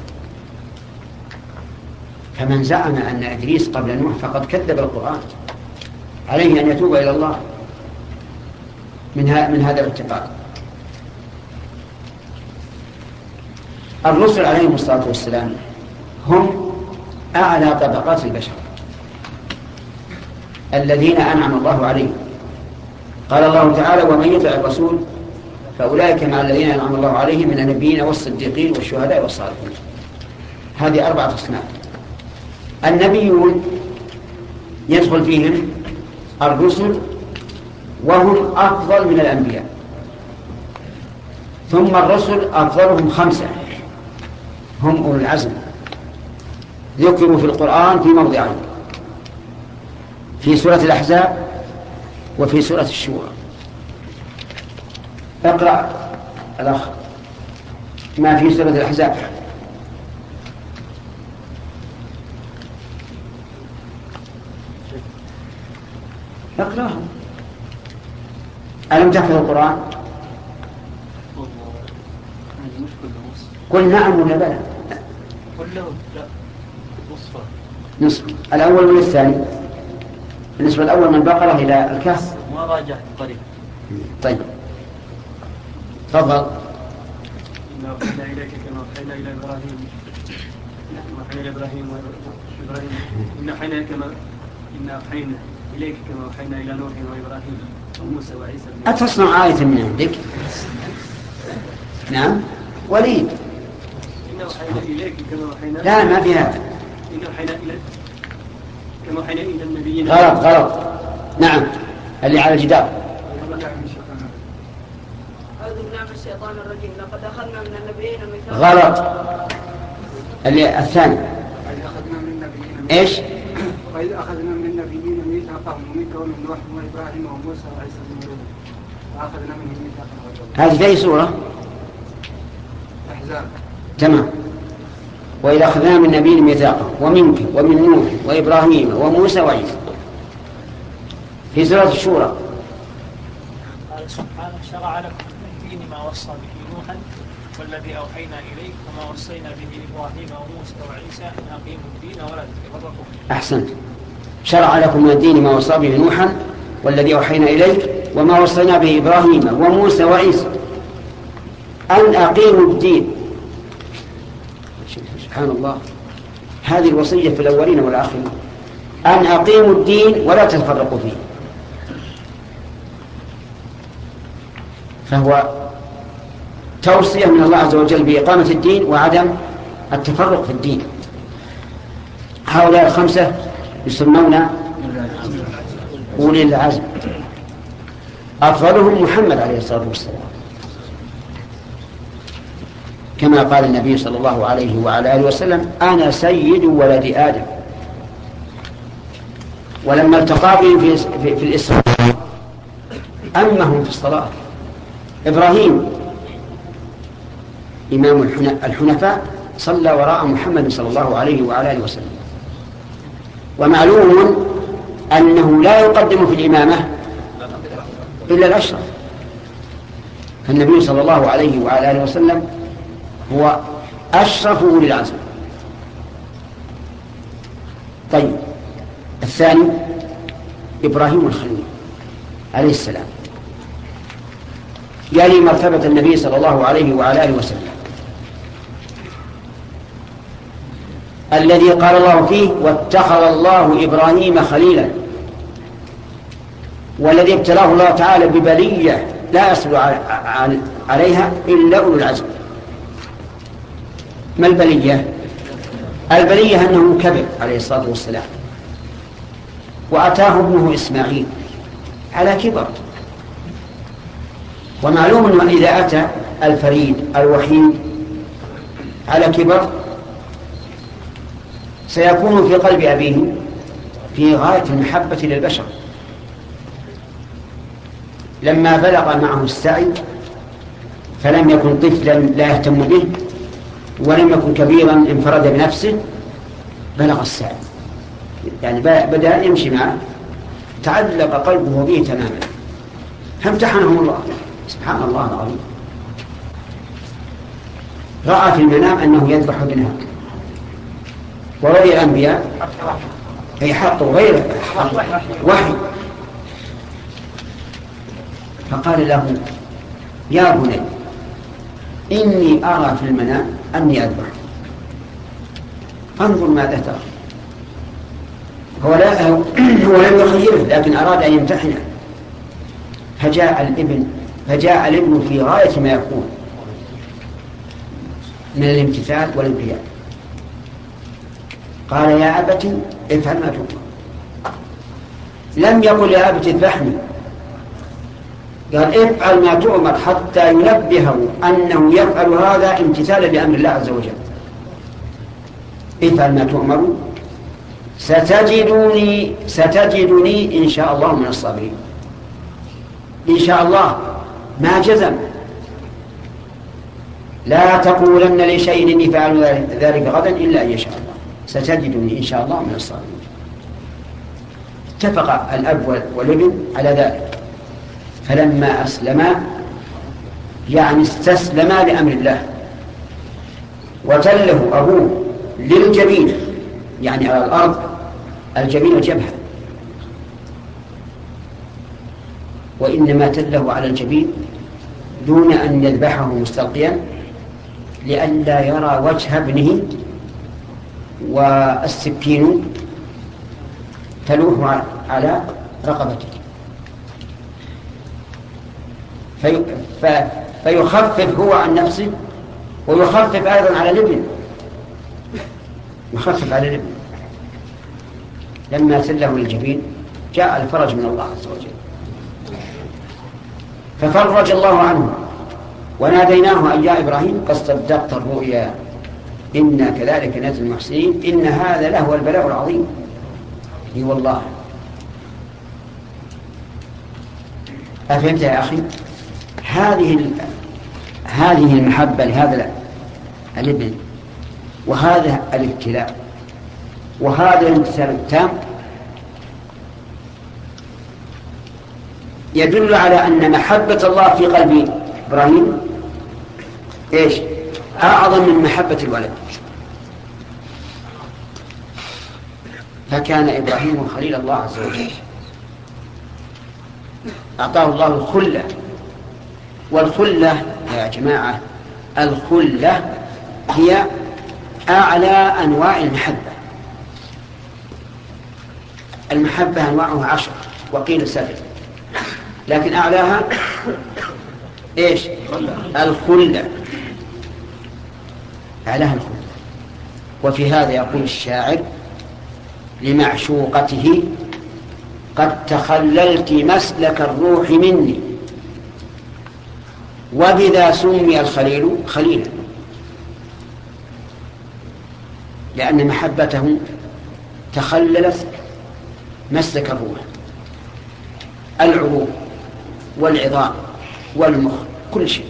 B: فمن زعم أن إدريس قبل نوح فقد كذب القرآن، عليه أن يتوب إلى الله من هذا الاتفاق. الرسل عليهم الصلاة والسلام هم أعلى طبقات البشر الذين أنعم الله عليهم. قال الله تعالى: ومن يطع الرسول فأولئك مع الذين أنعم الله عليهم من النبيين والصديقين والشهداء والصالحين. هذه 4 أصناف. النبيون يدخل فيهم الرسل وهم أفضل من الأنبياء، ثم الرسل أفضلهم 5 هم أولو العزم، ذكروا في القرآن في موضعين: في سورة الأحزاب وفي سورة الشورى. اقرأ الأخ ما في سورة الأحزاب. اقرأه. ألم تحفظ القرآن؟ قل نعم ولا بلى؟
E: كله لا،
B: نصف. الأول ولا الثاني؟ بالنسبة الأول من البقرة إلى الكهف
C: ما راجعت الطريق.
B: طيب تفضل.
G: إنا أوحينا إليك كما أوحينا إلى إبراهيم وأوحينا إلى إبراهيم إنا أوحينا إليك كما أوحينا إلى نوح وإبراهيم وموسى وعيسى.
B: أتصنع آية من عندك؟ نعم وليد.
G: إنا أوحينا إليك كما أوحينا.
B: لا ما في هذا.
G: إنا أوحينا إليك كما أوحينا إلى النبيين.
B: غلط. نعم اللي على الجدار.
H: أعوذ بالله من الشيطان الرجيم. لقد أخذنا من النبيين ميثاقا.
B: غلط. اللي الثاني. إيش؟
G: وإذ أخذنا من النبيين ميثاقهم ومنك ومن نوح وإبراهيم وموسى وعيسى بن مريم وأخذنا منهم ميثاقا.
B: هذه في أي سورة؟
G: أحزاب.
B: تمام. وإذا أخذنا من النبيين ميثاقهم ومنك ومن نوح وإبراهيم وموسى وعيسى في سورة الشورى.
E: قال سبحانه شرع لكم من الدين ما وصى به نوحا والذي أوحينا إليك وما وصينا به إبراهيم وموسى وعيسى أن أقيموا الدين ولا تتفرقوا.
B: أحسنت. شرع لكم من الدين ما وصى به نوحا والذي أوحينا إليك وما وصينا به إبراهيم وموسى وعيسى أن أقيموا الدين. سبحان الله، هذه الوصية في الأولين والآخرين، أن أقيموا الدين ولا تتفرقوا فيه. فهو توصية من الله عز وجل بإقامة الدين وعدم التفرق في الدين. هؤلاء الخمسة يسمون أولي العزم، أفضلهم محمد عليه الصلاة والسلام، كما قال النبي صلى الله عليه وعلى آله وسلم: أنا سيد ولد آدم. ولما التقى بهم في الإسراء أمهم في الصلاة. إبراهيم إمام الحنفاء صلى وراء محمد صلى الله عليه وعلى آله وسلم. ومعلوم أنه لا يقدم في الإمامة إلا الأشرف، فالنبي صلى الله عليه وعلى آله وسلم هو أشرف أولي العزم. طيب الثاني إبراهيم الخليل عليه السلام، يلي مرتبة النبي صلى الله عليه وعلى آله وسلم، الذي قال الله فيه: واتخذ الله إبراهيم خليلا، والذي ابتلاه الله تعالى ببلية لا يصل عليها إلا أولو العزم. ما البلية؟ البلية أنه كبر عليه الصلاة والسلام، وأتاه ابنه إسماعيل على كبر. ومعلوم أنه إذا أتى الفريد الوحيد على كبر سيكون في قلب أبيه في غاية المحبة للبشر. لما بلغ معه السعي فلم يكن طفلا لا يهتم به، ولم يكن كبيرا انفرد بنفسه، بلغ السعي، يعني بدأ يمشي معه، تعلق قلبه به تماما، فامتحنه الله سبحان الله العظيم. رأى في المنام أنه يذبح ابنه، ورأي الأنبياء أي حق غيره وحي، فقال له: يا بني إني أرى في المنام أني أذبح، فانظر ماذا ترى. هو لم يخيره، لكن أراد أن يمتحنه. فجاء الابن في غاية ما يكون من الامتثال والانقياد. قال: يا أبت افعل ما تؤمر. لم يقل: يا أبت اذبحني، قال: افعل ما تؤمر، حتى ينبهه أنه يفعل هذا امتثالا لأمر الله عز وجل. افعل ما تؤمر ستجدني إن شاء الله من الصابرين. إن شاء الله ما جزم، لا تقولن لشيء إني فاعل ذلك غدا إلا أن يشاء الله، ستجدني إن شاء الله من الصابرين. اتفق الأب والابن على ذلك، فلما أسلما يعني استسلما لأمر الله، وتله أبوه للجبين، يعني على الأرض، الجبين الجبهة، وإنما تله على الجبين دون أن يذبحه مستلقيا لئلا يرى وجه ابنه والسكين تلوح على رقبته، فيخفف هو عن نفسه ويخفف أيضا على الابن، يخفف على الابن. لما سله الجبين جاء الفرج من الله عز وجل ففرج الله عنه وناديناه أن يا إبراهيم قد صدقت الرؤيا إنا كذلك نجزي المحسنين إن هذا لهو البلاء العظيم. اي والله. أفهمت يا أخي؟ هذه المحبة لهذا الابن وهذا الابتلاء وهذا الامتثال التام يدل على أن محبة الله في قلب إبراهيم إيش؟ أعظم من محبة الولد. فكان إبراهيم خليل الله عز وجل، أعطاه الله الخلة. والخلة يا جماعة الخلة هي أعلى أنواع المحبة. المحبة أنواعها 10 وقيل 7، لكن أعلاها إيش؟ الخلة، أعلاها الخلة. وفي هذا يقول الشاعر لمعشوقته قد تخللت مسلك الروح مني وبذا سمي الخليل خليلا، لأن محبته تخللت مسلك الروح، العروق والعظام والمخ كل شيء.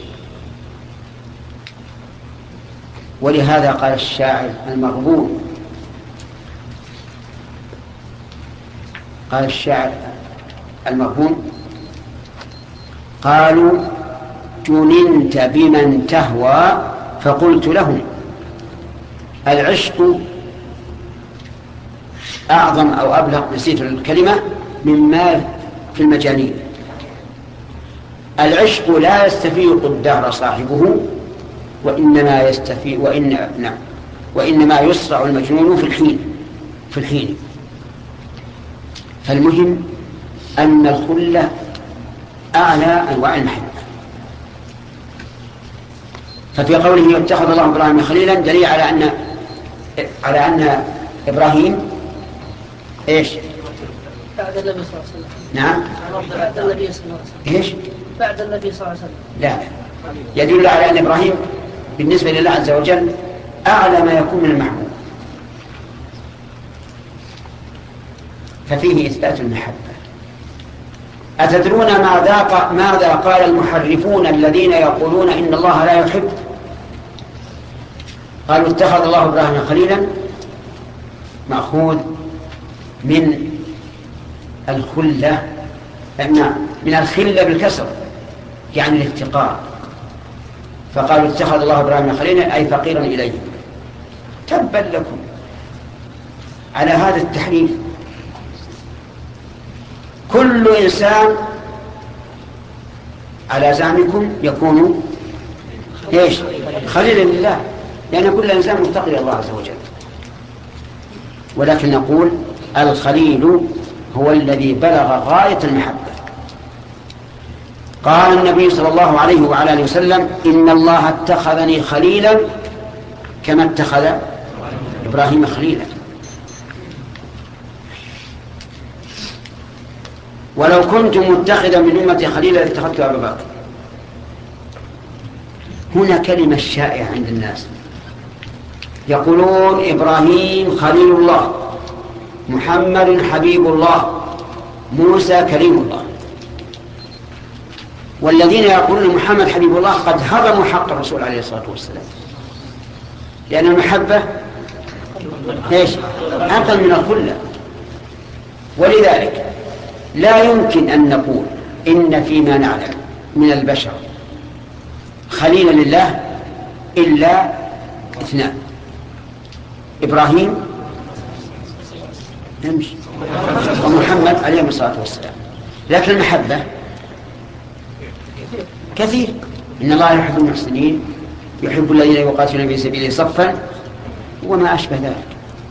B: ولهذا قال الشاعر المغبون، قال الشاعر المغبون قالوا جننت بمن تهوى فقلت لهم العشق أعظم أو أبلغ، نسيت الكلمة، مما في المجانين. العشق لا يستفيق الدهر صاحبه وإنما يسرع المجنون في الحين. فالمهم أن الخلة أعلى أنواع المحبة. ففي قوله اتخذ الله إبراهيم خليلا دليل على أن إبراهيم إيش؟
I: بعد النبي صلى الله عليه وسلم.
B: نعم.
I: بعد النبي صلى الله عليه وسلم.
B: إيش؟
I: بعد النبي صلى الله عليه وسلم.
B: لا، يدل على أن إبراهيم بالنسبة لله عز وجل أعلى ما يكون من المحبوب، ففيه إثبات المحبة. أتدرون ماذا قال المحرفون الذين يقولون إن الله لا يحب؟ قالوا اتخذ الله إبراهيم خليلا مأخوذ من الخلة، من الخلة بالكسر يعني الافتقار، فقالوا اتخذ الله إبراهيم خليلا أي فقيرا إليه. تبا لكم على هذا التحريف. كل إنسان على زعمكم يكون إيش؟ خليلا لله، لأن كل إنسان مفتقر الله عز وجل. ولكن نقول الخليل هو الذي بلغ غاية المحبة. قال النبي صلى الله عليه وعلى آله وسلم إن الله اتخذني خليلا كما اتخذ إبراهيم خليلا. ولو كنت متخذا من أمتي خليلا لاتخذت أبا بكر. هنا كلمة شائعة عند الناس، يقولون إبراهيم خليل الله، محمد حبيب الله، موسى كريم الله. والذين يقولون محمد حبيب الله قد هضموا حق الرسول عليه الصلاة والسلام، لأن المحبة إيش؟ أقل من الخلة. ولذلك لا يمكن أن نقول إن فيما نعلم من البشر خليلا لله إلا اثنان: إبراهيم ومحمد عليه الصلاة والسلام. لكن المحبة كثير. إن الله يحب المحسنين يحب الذين يقاتلون في سبيله صفا وما أشبه ذلك.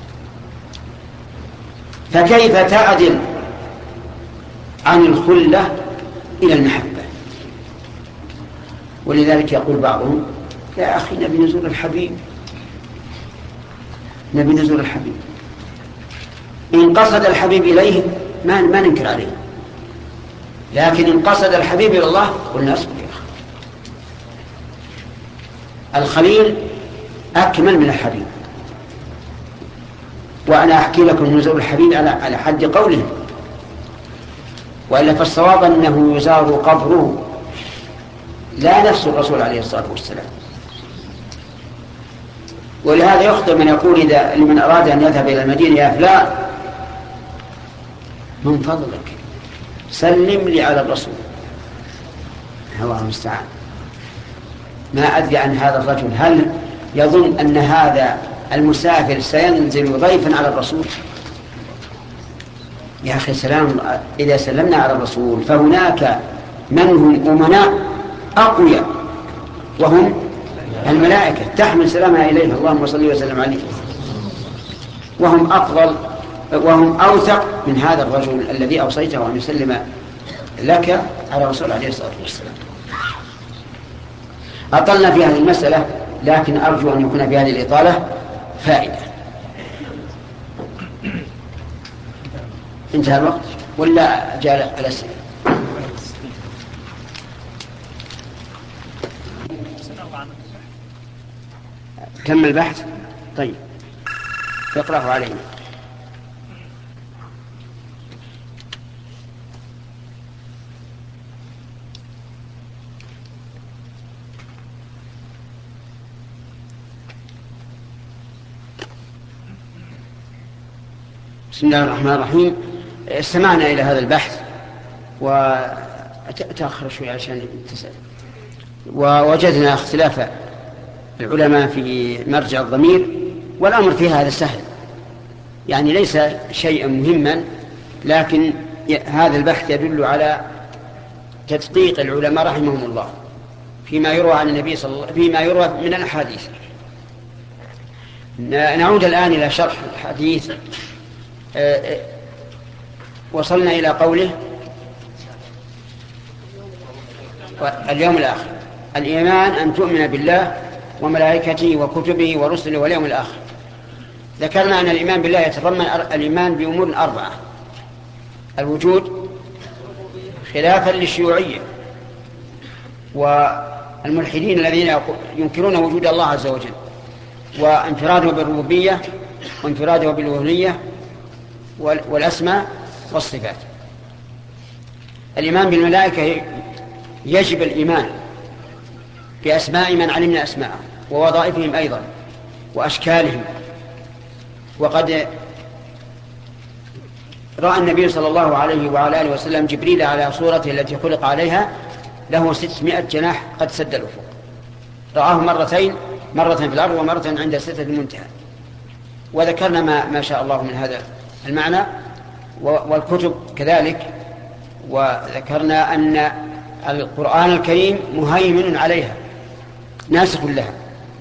B: فكيف تعدل عن الخلة إلى المحبة؟ ولذلك يقول بعضهم يا أخي نبي نزور الحبيب، نبي نزور الحبيب. إن قصد الحبيب إليه ما ننكر عليه، لكن إن قصد الحبيب إلى الله قلنا أصبر يا أخي. الخليل أكمل من الحبيب. وأنا أحكي لكم نزور الحبيب على حد قوله، وإلا فالصواب أنه يزار قبره لا نفس الرسول عليه الصلاة والسلام. ولهذا يخطئ من يقول إذا لمن أراد أن يذهب إلى المدينة يا فلان من فضلك سلم لي على الرسول. الله المستعان. ما أدري عن هذا الرجل هل يظن أن هذا المسافر سينزل ضيفا على الرسول؟ يا أخي سلام، إذا سلمنا على الرسول فهناك من هم أمناء أقوياء وهم الملائكة تحمل سلامها إليه، اللهم صل وسلم عليه، وهم أفضل وهم أوثق من هذا الرجل الذي أوصيته أن يسلم لك على الرسول عليه الصلاة والسلام. أطلنا في هذه المسألة، لكن أرجو أن يكون في هذه الإطالة فائدة. انتهى الوقت ولا جاء الأسئلة؟ كمل البحث. طيب اقرأه علينا. بسم الله الرحمن الرحيم. استمعنا إلى هذا البحث وتأخر شوي عشان تسأل، ووجدنا اختلاف العلماء في مرجع الضمير، والأمر في هذا سهل، يعني ليس شيئا مهما، لكن هذا البحث يدل على تدقيق العلماء رحمهم الله فيما يروى عن النبي صلى الله عليه وسلم، فيما يروى من الأحاديث. نعود الآن إلى شرح الحديث. وصلنا إلى قوله اليوم الآخر. الإيمان أن تؤمن بالله وملائكته وكتبه ورسله واليوم الآخر. ذكرنا أن الإيمان بالله يتضمن الإيمان بأمور 4: الوجود خلافا للشيوعية والملحدين الذين ينكرون وجود الله عز وجل، وانفراده بالربوبية وانفراده بالألوهية والأسماء والصفات. الإيمان بالملائكة يجب الإيمان بأسماء من علمنا أسماءهم ووظائفهم أيضا وأشكالهم. وقد رأى النبي صلى الله عليه وعلى آله وسلم جبريل على صورته التي خلق عليها، له 600 جناح قد سد الأفق. رآه مرتين، مرة في الأرض ومرة عند سدرة المنتهى. وذكرنا ما شاء الله من هذا المعنى، والكتب كذلك. وذكرنا أن القرآن الكريم مهيمن عليها ناسخ لها.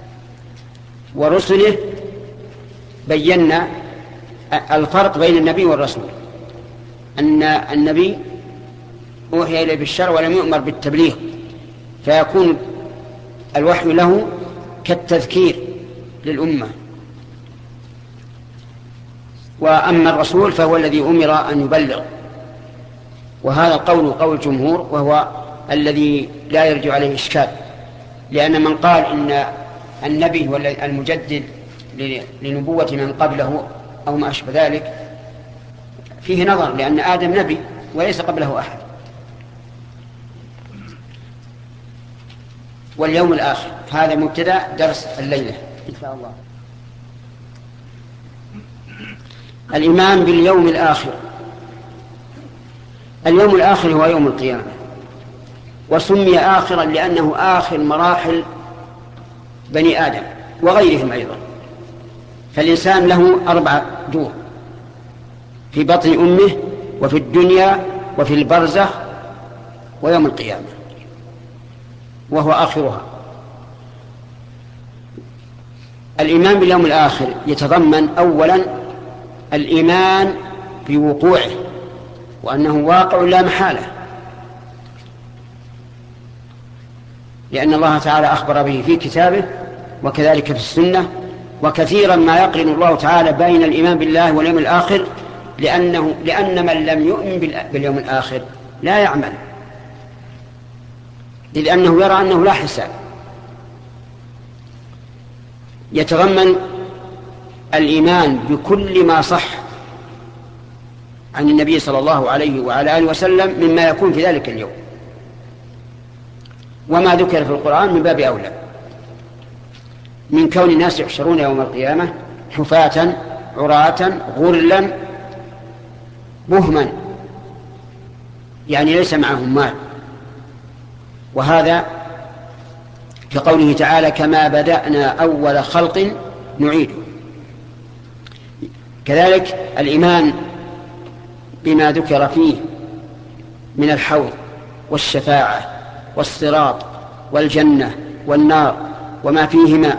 B: ورسله بينا الفرق بين النبي والرسول، أن النبي أوحي إليه بالشرع ولم يؤمر بالتبليغ، فيكون الوحي له كالتذكير للأمة. وأما الرسول فهو الذي أمر أن يبلغ. وهذا القول قول الجمهور، وهو الذي لا يرجع عليه إشكال، لأن من قال إن النبي هو المجدد لنبوة من قبله أو ما أشبه ذلك فيه نظر، لأن آدم نبي وليس قبله أحد. واليوم الآخر هذا مبتدأ درس الليلة إن شاء الله. الإيمان باليوم الآخر. اليوم الآخر هو يوم القيامة، وسمي آخرا لأنه آخر مراحل بني آدم وغيرهم أيضا. فالإنسان له 4 دور: في بطن أمه وفي الدنيا وفي البرزخ ويوم القيامة. وهو آخرها. الإيمان باليوم الآخر يتضمن أولا الإيمان بوقوعه وأنه واقع لا محالة، لأن الله تعالى أخبر به في كتابه وكذلك في السنة. وكثيرا ما يقرن الله تعالى بين الإيمان بالله واليوم الآخر، لأن من لم يؤمن باليوم الآخر لا يعمل، لأنه يرى أنه لا حساب. يتضمن الإيمان بكل ما صح عن النبي صلى الله عليه وعلى آله وسلم مما يكون في ذلك اليوم، وما ذكر في القرآن من باب أولى من كون الناس يحشرون يوم القيامة حفاة عراة غرلا بهما، يعني ليس معهم مال. وهذا كقوله تعالى كما بدأنا أول خلق نعيده. كذلك الإيمان بما ذكر فيه من الحوض والشفاعة والصراط والجنة والنار وما فيهما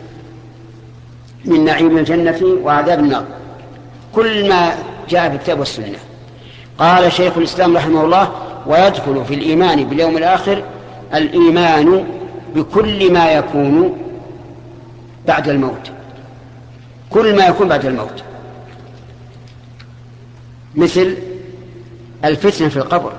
B: من نعيم الجنة وعذاب النار، كل ما جاء في الكتاب والسنة. قال شيخ الإسلام رحمه الله ويدخل في الإيمان باليوم الآخر الإيمان بكل ما يكون بعد الموت، كل ما يكون بعد الموت، مثل الفتنة في القبر،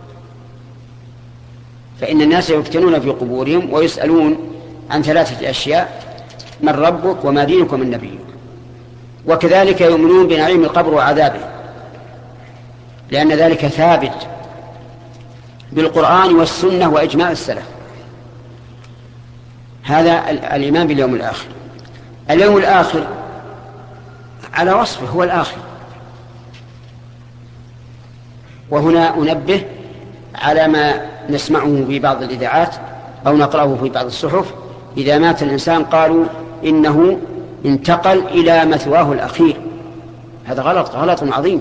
B: فإن الناس يفتنون في قبورهم ويسألون عن 3 أشياء: من ربك وما دينك ومن نبيك. وكذلك يؤمنون بنعيم القبر وعذابه، لأن ذلك ثابت بالقرآن والسنة وإجماع السلف. هذا الإيمان باليوم الآخر. اليوم الآخر على وصفه هو الآخر. وهنا أنبه على ما نسمعه في بعض الإذاعات أو نقرأه في بعض الصحف: إذا مات الإنسان قالوا إنه انتقل إلى مثواه الأخير. هذا غلط عظيم.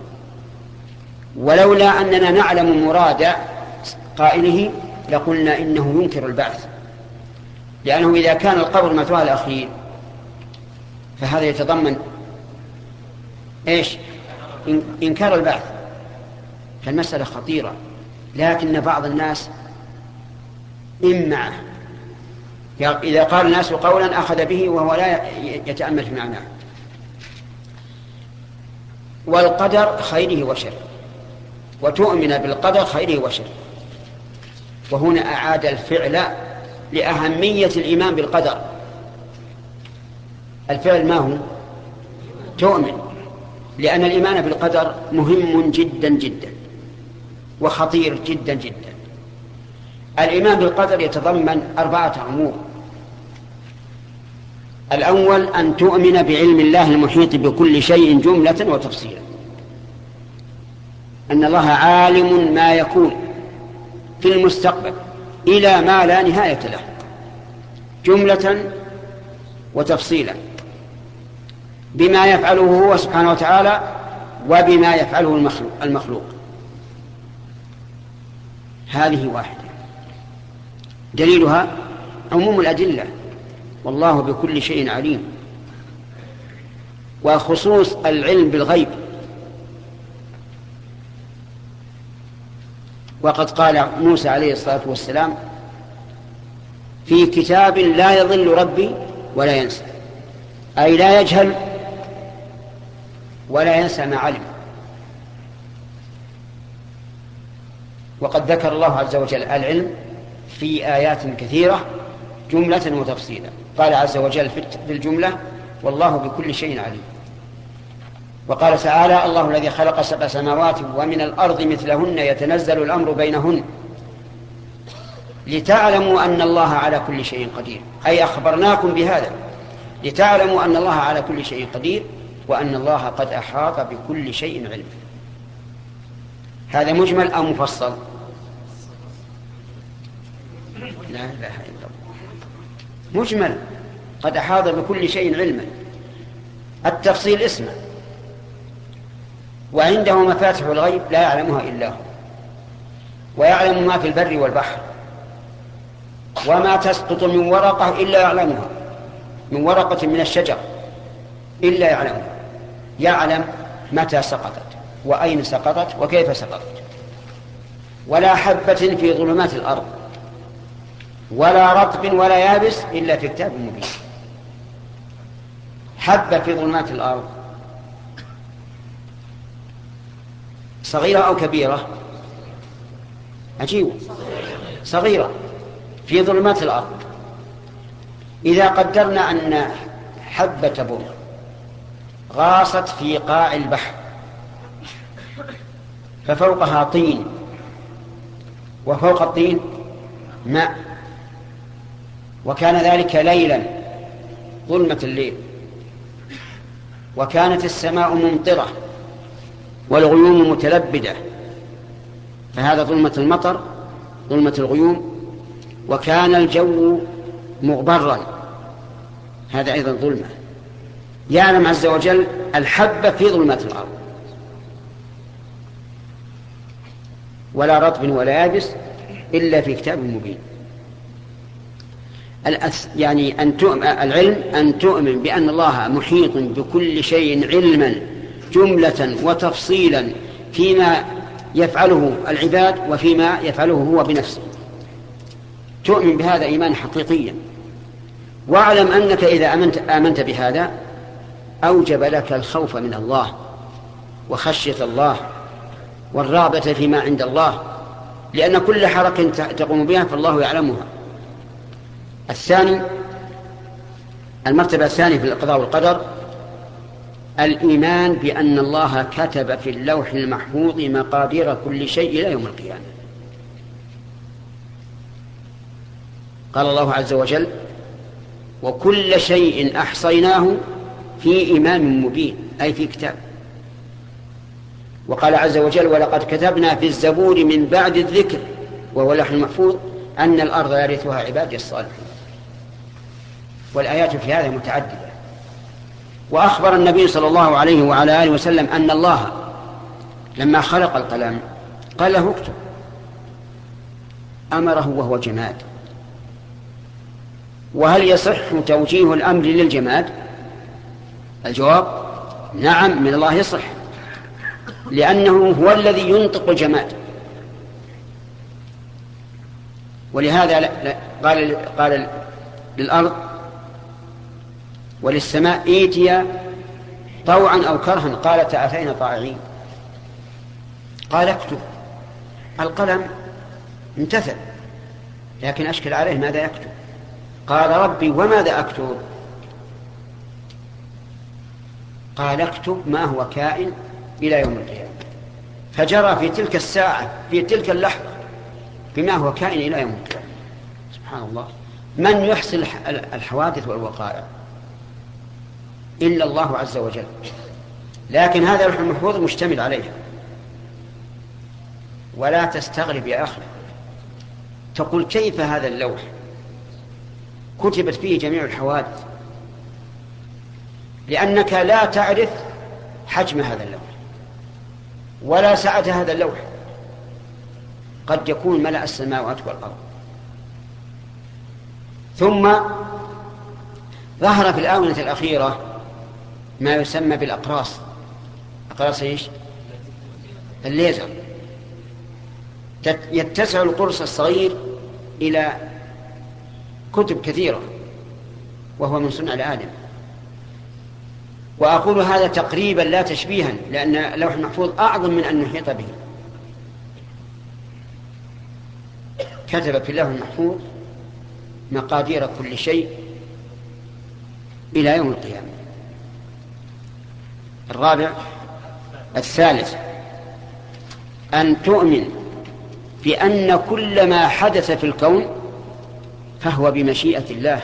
B: ولولا أننا نعلم مراد قائله لقلنا إنه ينكر البعث، لأنه إذا كان القبر مثواه الأخير فهذا يتضمن إيش؟ إنكار البعث. فالمسألة خطيرة، لكن بعض الناس إمعه، إذا قال الناس قولا أخذ به وهو لا يتأمل في معناه. والقدر خيره وشره، وتؤمن بالقدر خيره وشره. وهنا أعاد الفعل لأهمية الإيمان بالقدر. الفعل ما هو؟ تؤمن، لأن الإيمان بالقدر مهم جدا جدا وخطير جدا جدا. الإيمان بالقدر يتضمن 4 أمور. الأول أن تؤمن بعلم الله المحيط بكل شيء جملة وتفصيلا، أن الله عالم ما يكون في المستقبل إلى ما لا نهاية له جملة وتفصيلا، بما يفعله هو سبحانه وتعالى وبما يفعله المخلوق. هذه واحدة. دليلها عموم الأدلة: والله بكل شيء عليم. وخصوص العلم بالغيب، وقد قال موسى عليه الصلاة والسلام: في كتاب لا يضل ربي ولا ينسى، أي لا يجهل ولا ينسى ما علم. وقد ذكر الله عز وجل العلم في آيات كثيرة جملة وتفصيلا. قال عز وجل في الجملة: والله بكل شيء عليم. وقال تعالى: الله الذي خلق 7 سماوات ومن الأرض مثلهن يتنزل الأمر بينهن لتعلموا أن الله على كل شيء قدير، أي أخبرناكم بهذا لتعلموا أن الله على كل شيء قدير وأن الله قد أحاط بكل شيء علما. هذا مجمل أو مفصل؟ لا إله إلا الله، مجمل. قد أحاط بكل شيء علما. التفصيل اسمه: وعنده مفاتح الغيب لا يعلمها إلا هو، ويعلم ما في البر والبحر. وما تسقط من ورقة إلا يعلمها، من ورقة من الشجر إلا يعلمها، يعلم متى سقطت وأين سقطت وكيف سقطت. ولا حبة في ظلمات الأرض ولا رطب ولا يابس إلا في كتاب مبين. حبة في ظلمات الأرض صغيرة أو كبيرة؟ عجيب، صغيرة في ظلمات الأرض. إذا قدرنا أن حبة بر غاصت في قاع البحر ففوقها طين وفوق الطين ماء، وكان ذلك ليلا ظلمة الليل، وكانت السماء ممطرة والغيوم متلبدة، فهذا ظلمة المطر، ظلمة الغيوم. وكان الجو مغبرا، هذا أيضا ظلمة. يعلم عز وجل الحبة في ظلمات الأرض، ولا رطب ولا يابس إلا في كتاب مبين. يعني العلم أن تؤمن بأن الله محيط بكل شيء علما جملة وتفصيلا فيما يفعله العباد وفيما يفعله هو بنفسه، تؤمن بهذا إيمان حقيقيا. واعلم أنك إذا آمنت بهذا أوجب لك الخوف من الله وخشية الله والرغبة فيما عند الله، لأن كل حركة تقوم بها فالله يعلمها. الثاني، المرتبة الثانية في القضاء والقدر، الإيمان بأن الله كتب في اللوح المحفوظ مقادير كل شيء إلى يوم القيامة. قال الله عز وجل: وكل شيء أحصيناه في إمام مبين، أي في كتاب. وقال عز وجل: ولقد كتبنا في الزبور من بعد الذكر وهو اللوح المحفوظ أن الأرض يرثها عبادي الصالحون. والآيات في هذا متعددة. وأخبر النبي صلى الله عليه وعلى آله وسلم أن الله لما خلق القلم قال له اكتب، أمره وهو جماد. وهل يصح توجيه الأمر للجماد؟ الجواب: نعم، من الله يصح، لأنه هو الذي ينطق الجماد. ولهذا قال للأرض وللسماء: ائتيا طوعا أو كرها قالتا أتينا طائعين. قال: اكتب. القلم امتثل، لكن أشكل عليه ماذا يكتب. قال: ربي وماذا أكتب؟ قال: اكتب ما هو كائن إلى يوم القيامة. فجرى في تلك الساعة، في تلك اللحظة، بما هو كائن إلى يوم القيامة. سبحان الله، من يحصي الحوادث والوقائع إلا الله عز وجل، لكن هذا اللوح المحفوظ مشتمل عليها. ولا تستغرب يا أخي، تقول كيف هذا اللوح كتبت فيه جميع الحوادث، لأنك لا تعرف حجم هذا اللوح ولا سعة هذا اللوح، قد يكون ملأ السماوات والأرض. ثم ظهر في الآونة الأخيرة ما يسمى بالأقراص. أقراص إيش؟ الليزر. يتسع القرص الصغير إلى كتب كثيرة، وهو من صنع آدم. وأقول هذا تقريبا لا تشبيها، لأن اللوح المحفوظ أعظم من أن نحيط به. كتب في اللوح المحفوظ مقادير كل شيء إلى يوم القيامة. الرابع، الثالث، أن تؤمن بأن كل ما حدث في الكون فهو بمشيئة الله،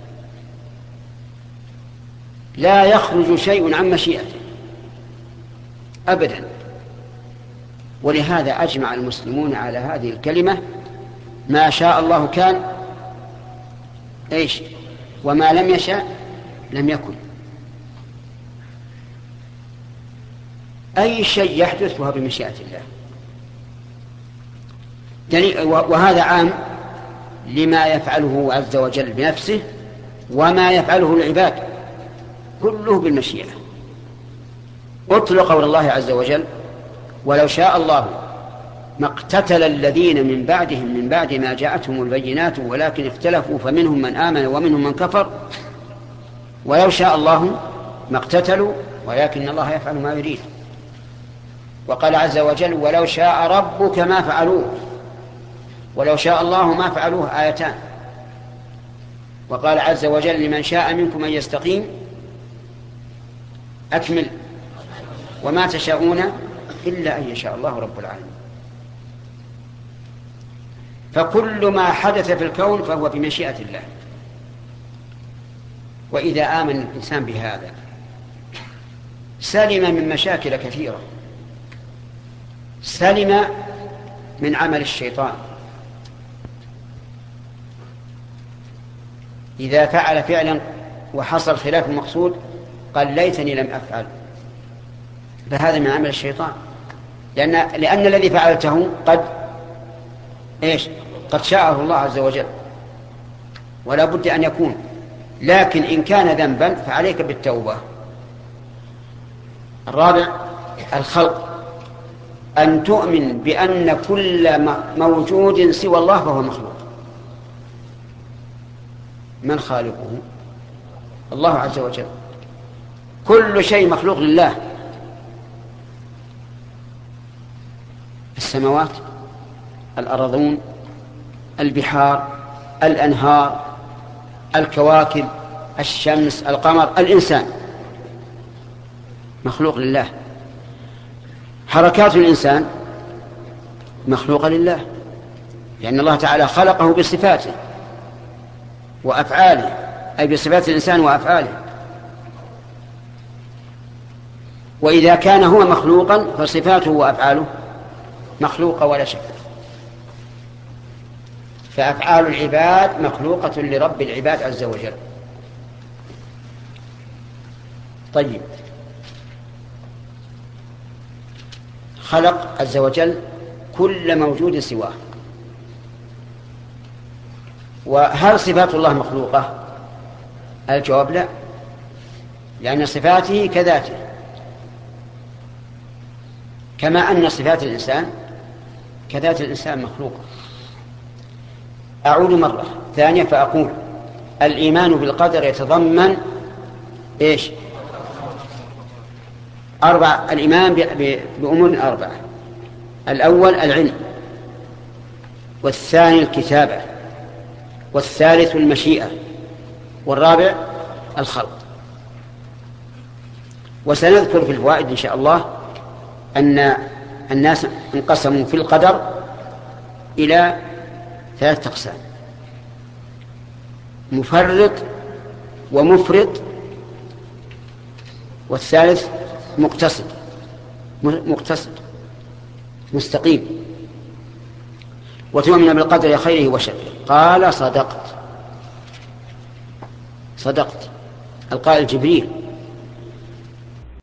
B: لا يخرج شيء عن مشيئته أبدا. ولهذا أجمع المسلمون على هذه الكلمة: ما شاء الله كان، إيش؟ وما لم يشاء لم يكن. أي شيء يحدث فهو بمشيئة الله. وهذا عام لما يفعله عز وجل بنفسه وما يفعله العباد، كله بالمشيئة. اتل قول الله عز وجل: ولو شاء الله ما اقتتل الذين من بعدهم من بعد ما جاءتهم البينات ولكن اختلفوا فمنهم من آمن ومنهم من كفر ولو شاء الله ما اقتتلوا ولكن الله يفعل ما يريد. وقال عز وجل: ولو شاء ربك ما فعلوه. ولو شاء الله ما فعلوه آيتان. وقال عز وجل: لمن شاء منكم أن يستقيم أكمل وما تشاءون إلا أن يشاء الله رب العالمين. فكل ما حدث في الكون فهو بمشيئة الله. وإذا آمن الإنسان بهذا سلم من مشاكل كثيرة، سلم من عمل الشيطان. إذا فعل فعلا وحصل خلاف المقصود قال: ليتني لم أفعل، فهذا من عمل الشيطان، لأن الذي فعلته قد شاءه الله عز وجل ولا بد أن يكون. لكن إن كان ذنبا فعليك بالتوبة. الرابع: الخلق، أن تؤمن بأن كل موجود سوى الله فهو مخلوق. من خالقه؟ الله عز وجل. كل شيء مخلوق لله. السماوات، الأرضون، البحار، الأنهار، الكواكب، الشمس، القمر، الإنسان مخلوق لله. حركات الإنسان مخلوقة لله، لأن الله تعالى خلقه بصفاته وأفعاله، أي بصفات الإنسان وأفعاله. وإذا كان هو مخلوقا فصفاته وأفعاله مخلوقة ولا شك. فأفعال العباد مخلوقة لرب العباد عز وجل. طيب، خلق عز وجل كل موجود سواه. وهل صفات الله مخلوقة؟ الجواب لا، لأن صفاته كذاته، كما أن صفات الإنسان كذات الإنسان مخلوقة. أعود مرة ثانية فأقول: الإيمان بالقدر يتضمن الإيمان بأمور 4: الأول العلم، والثاني الكتابة، والثالث المشيئة، والرابع الخلق. وسنذكر في الفوائد إن شاء الله أن الناس انقسموا في القدر إلى 3 أقسام: مفرط ومفرط، والثالث مقتصد مستقيم. وتؤمن بالقدر خيره وشره. قال: صدقت. القائل جبريل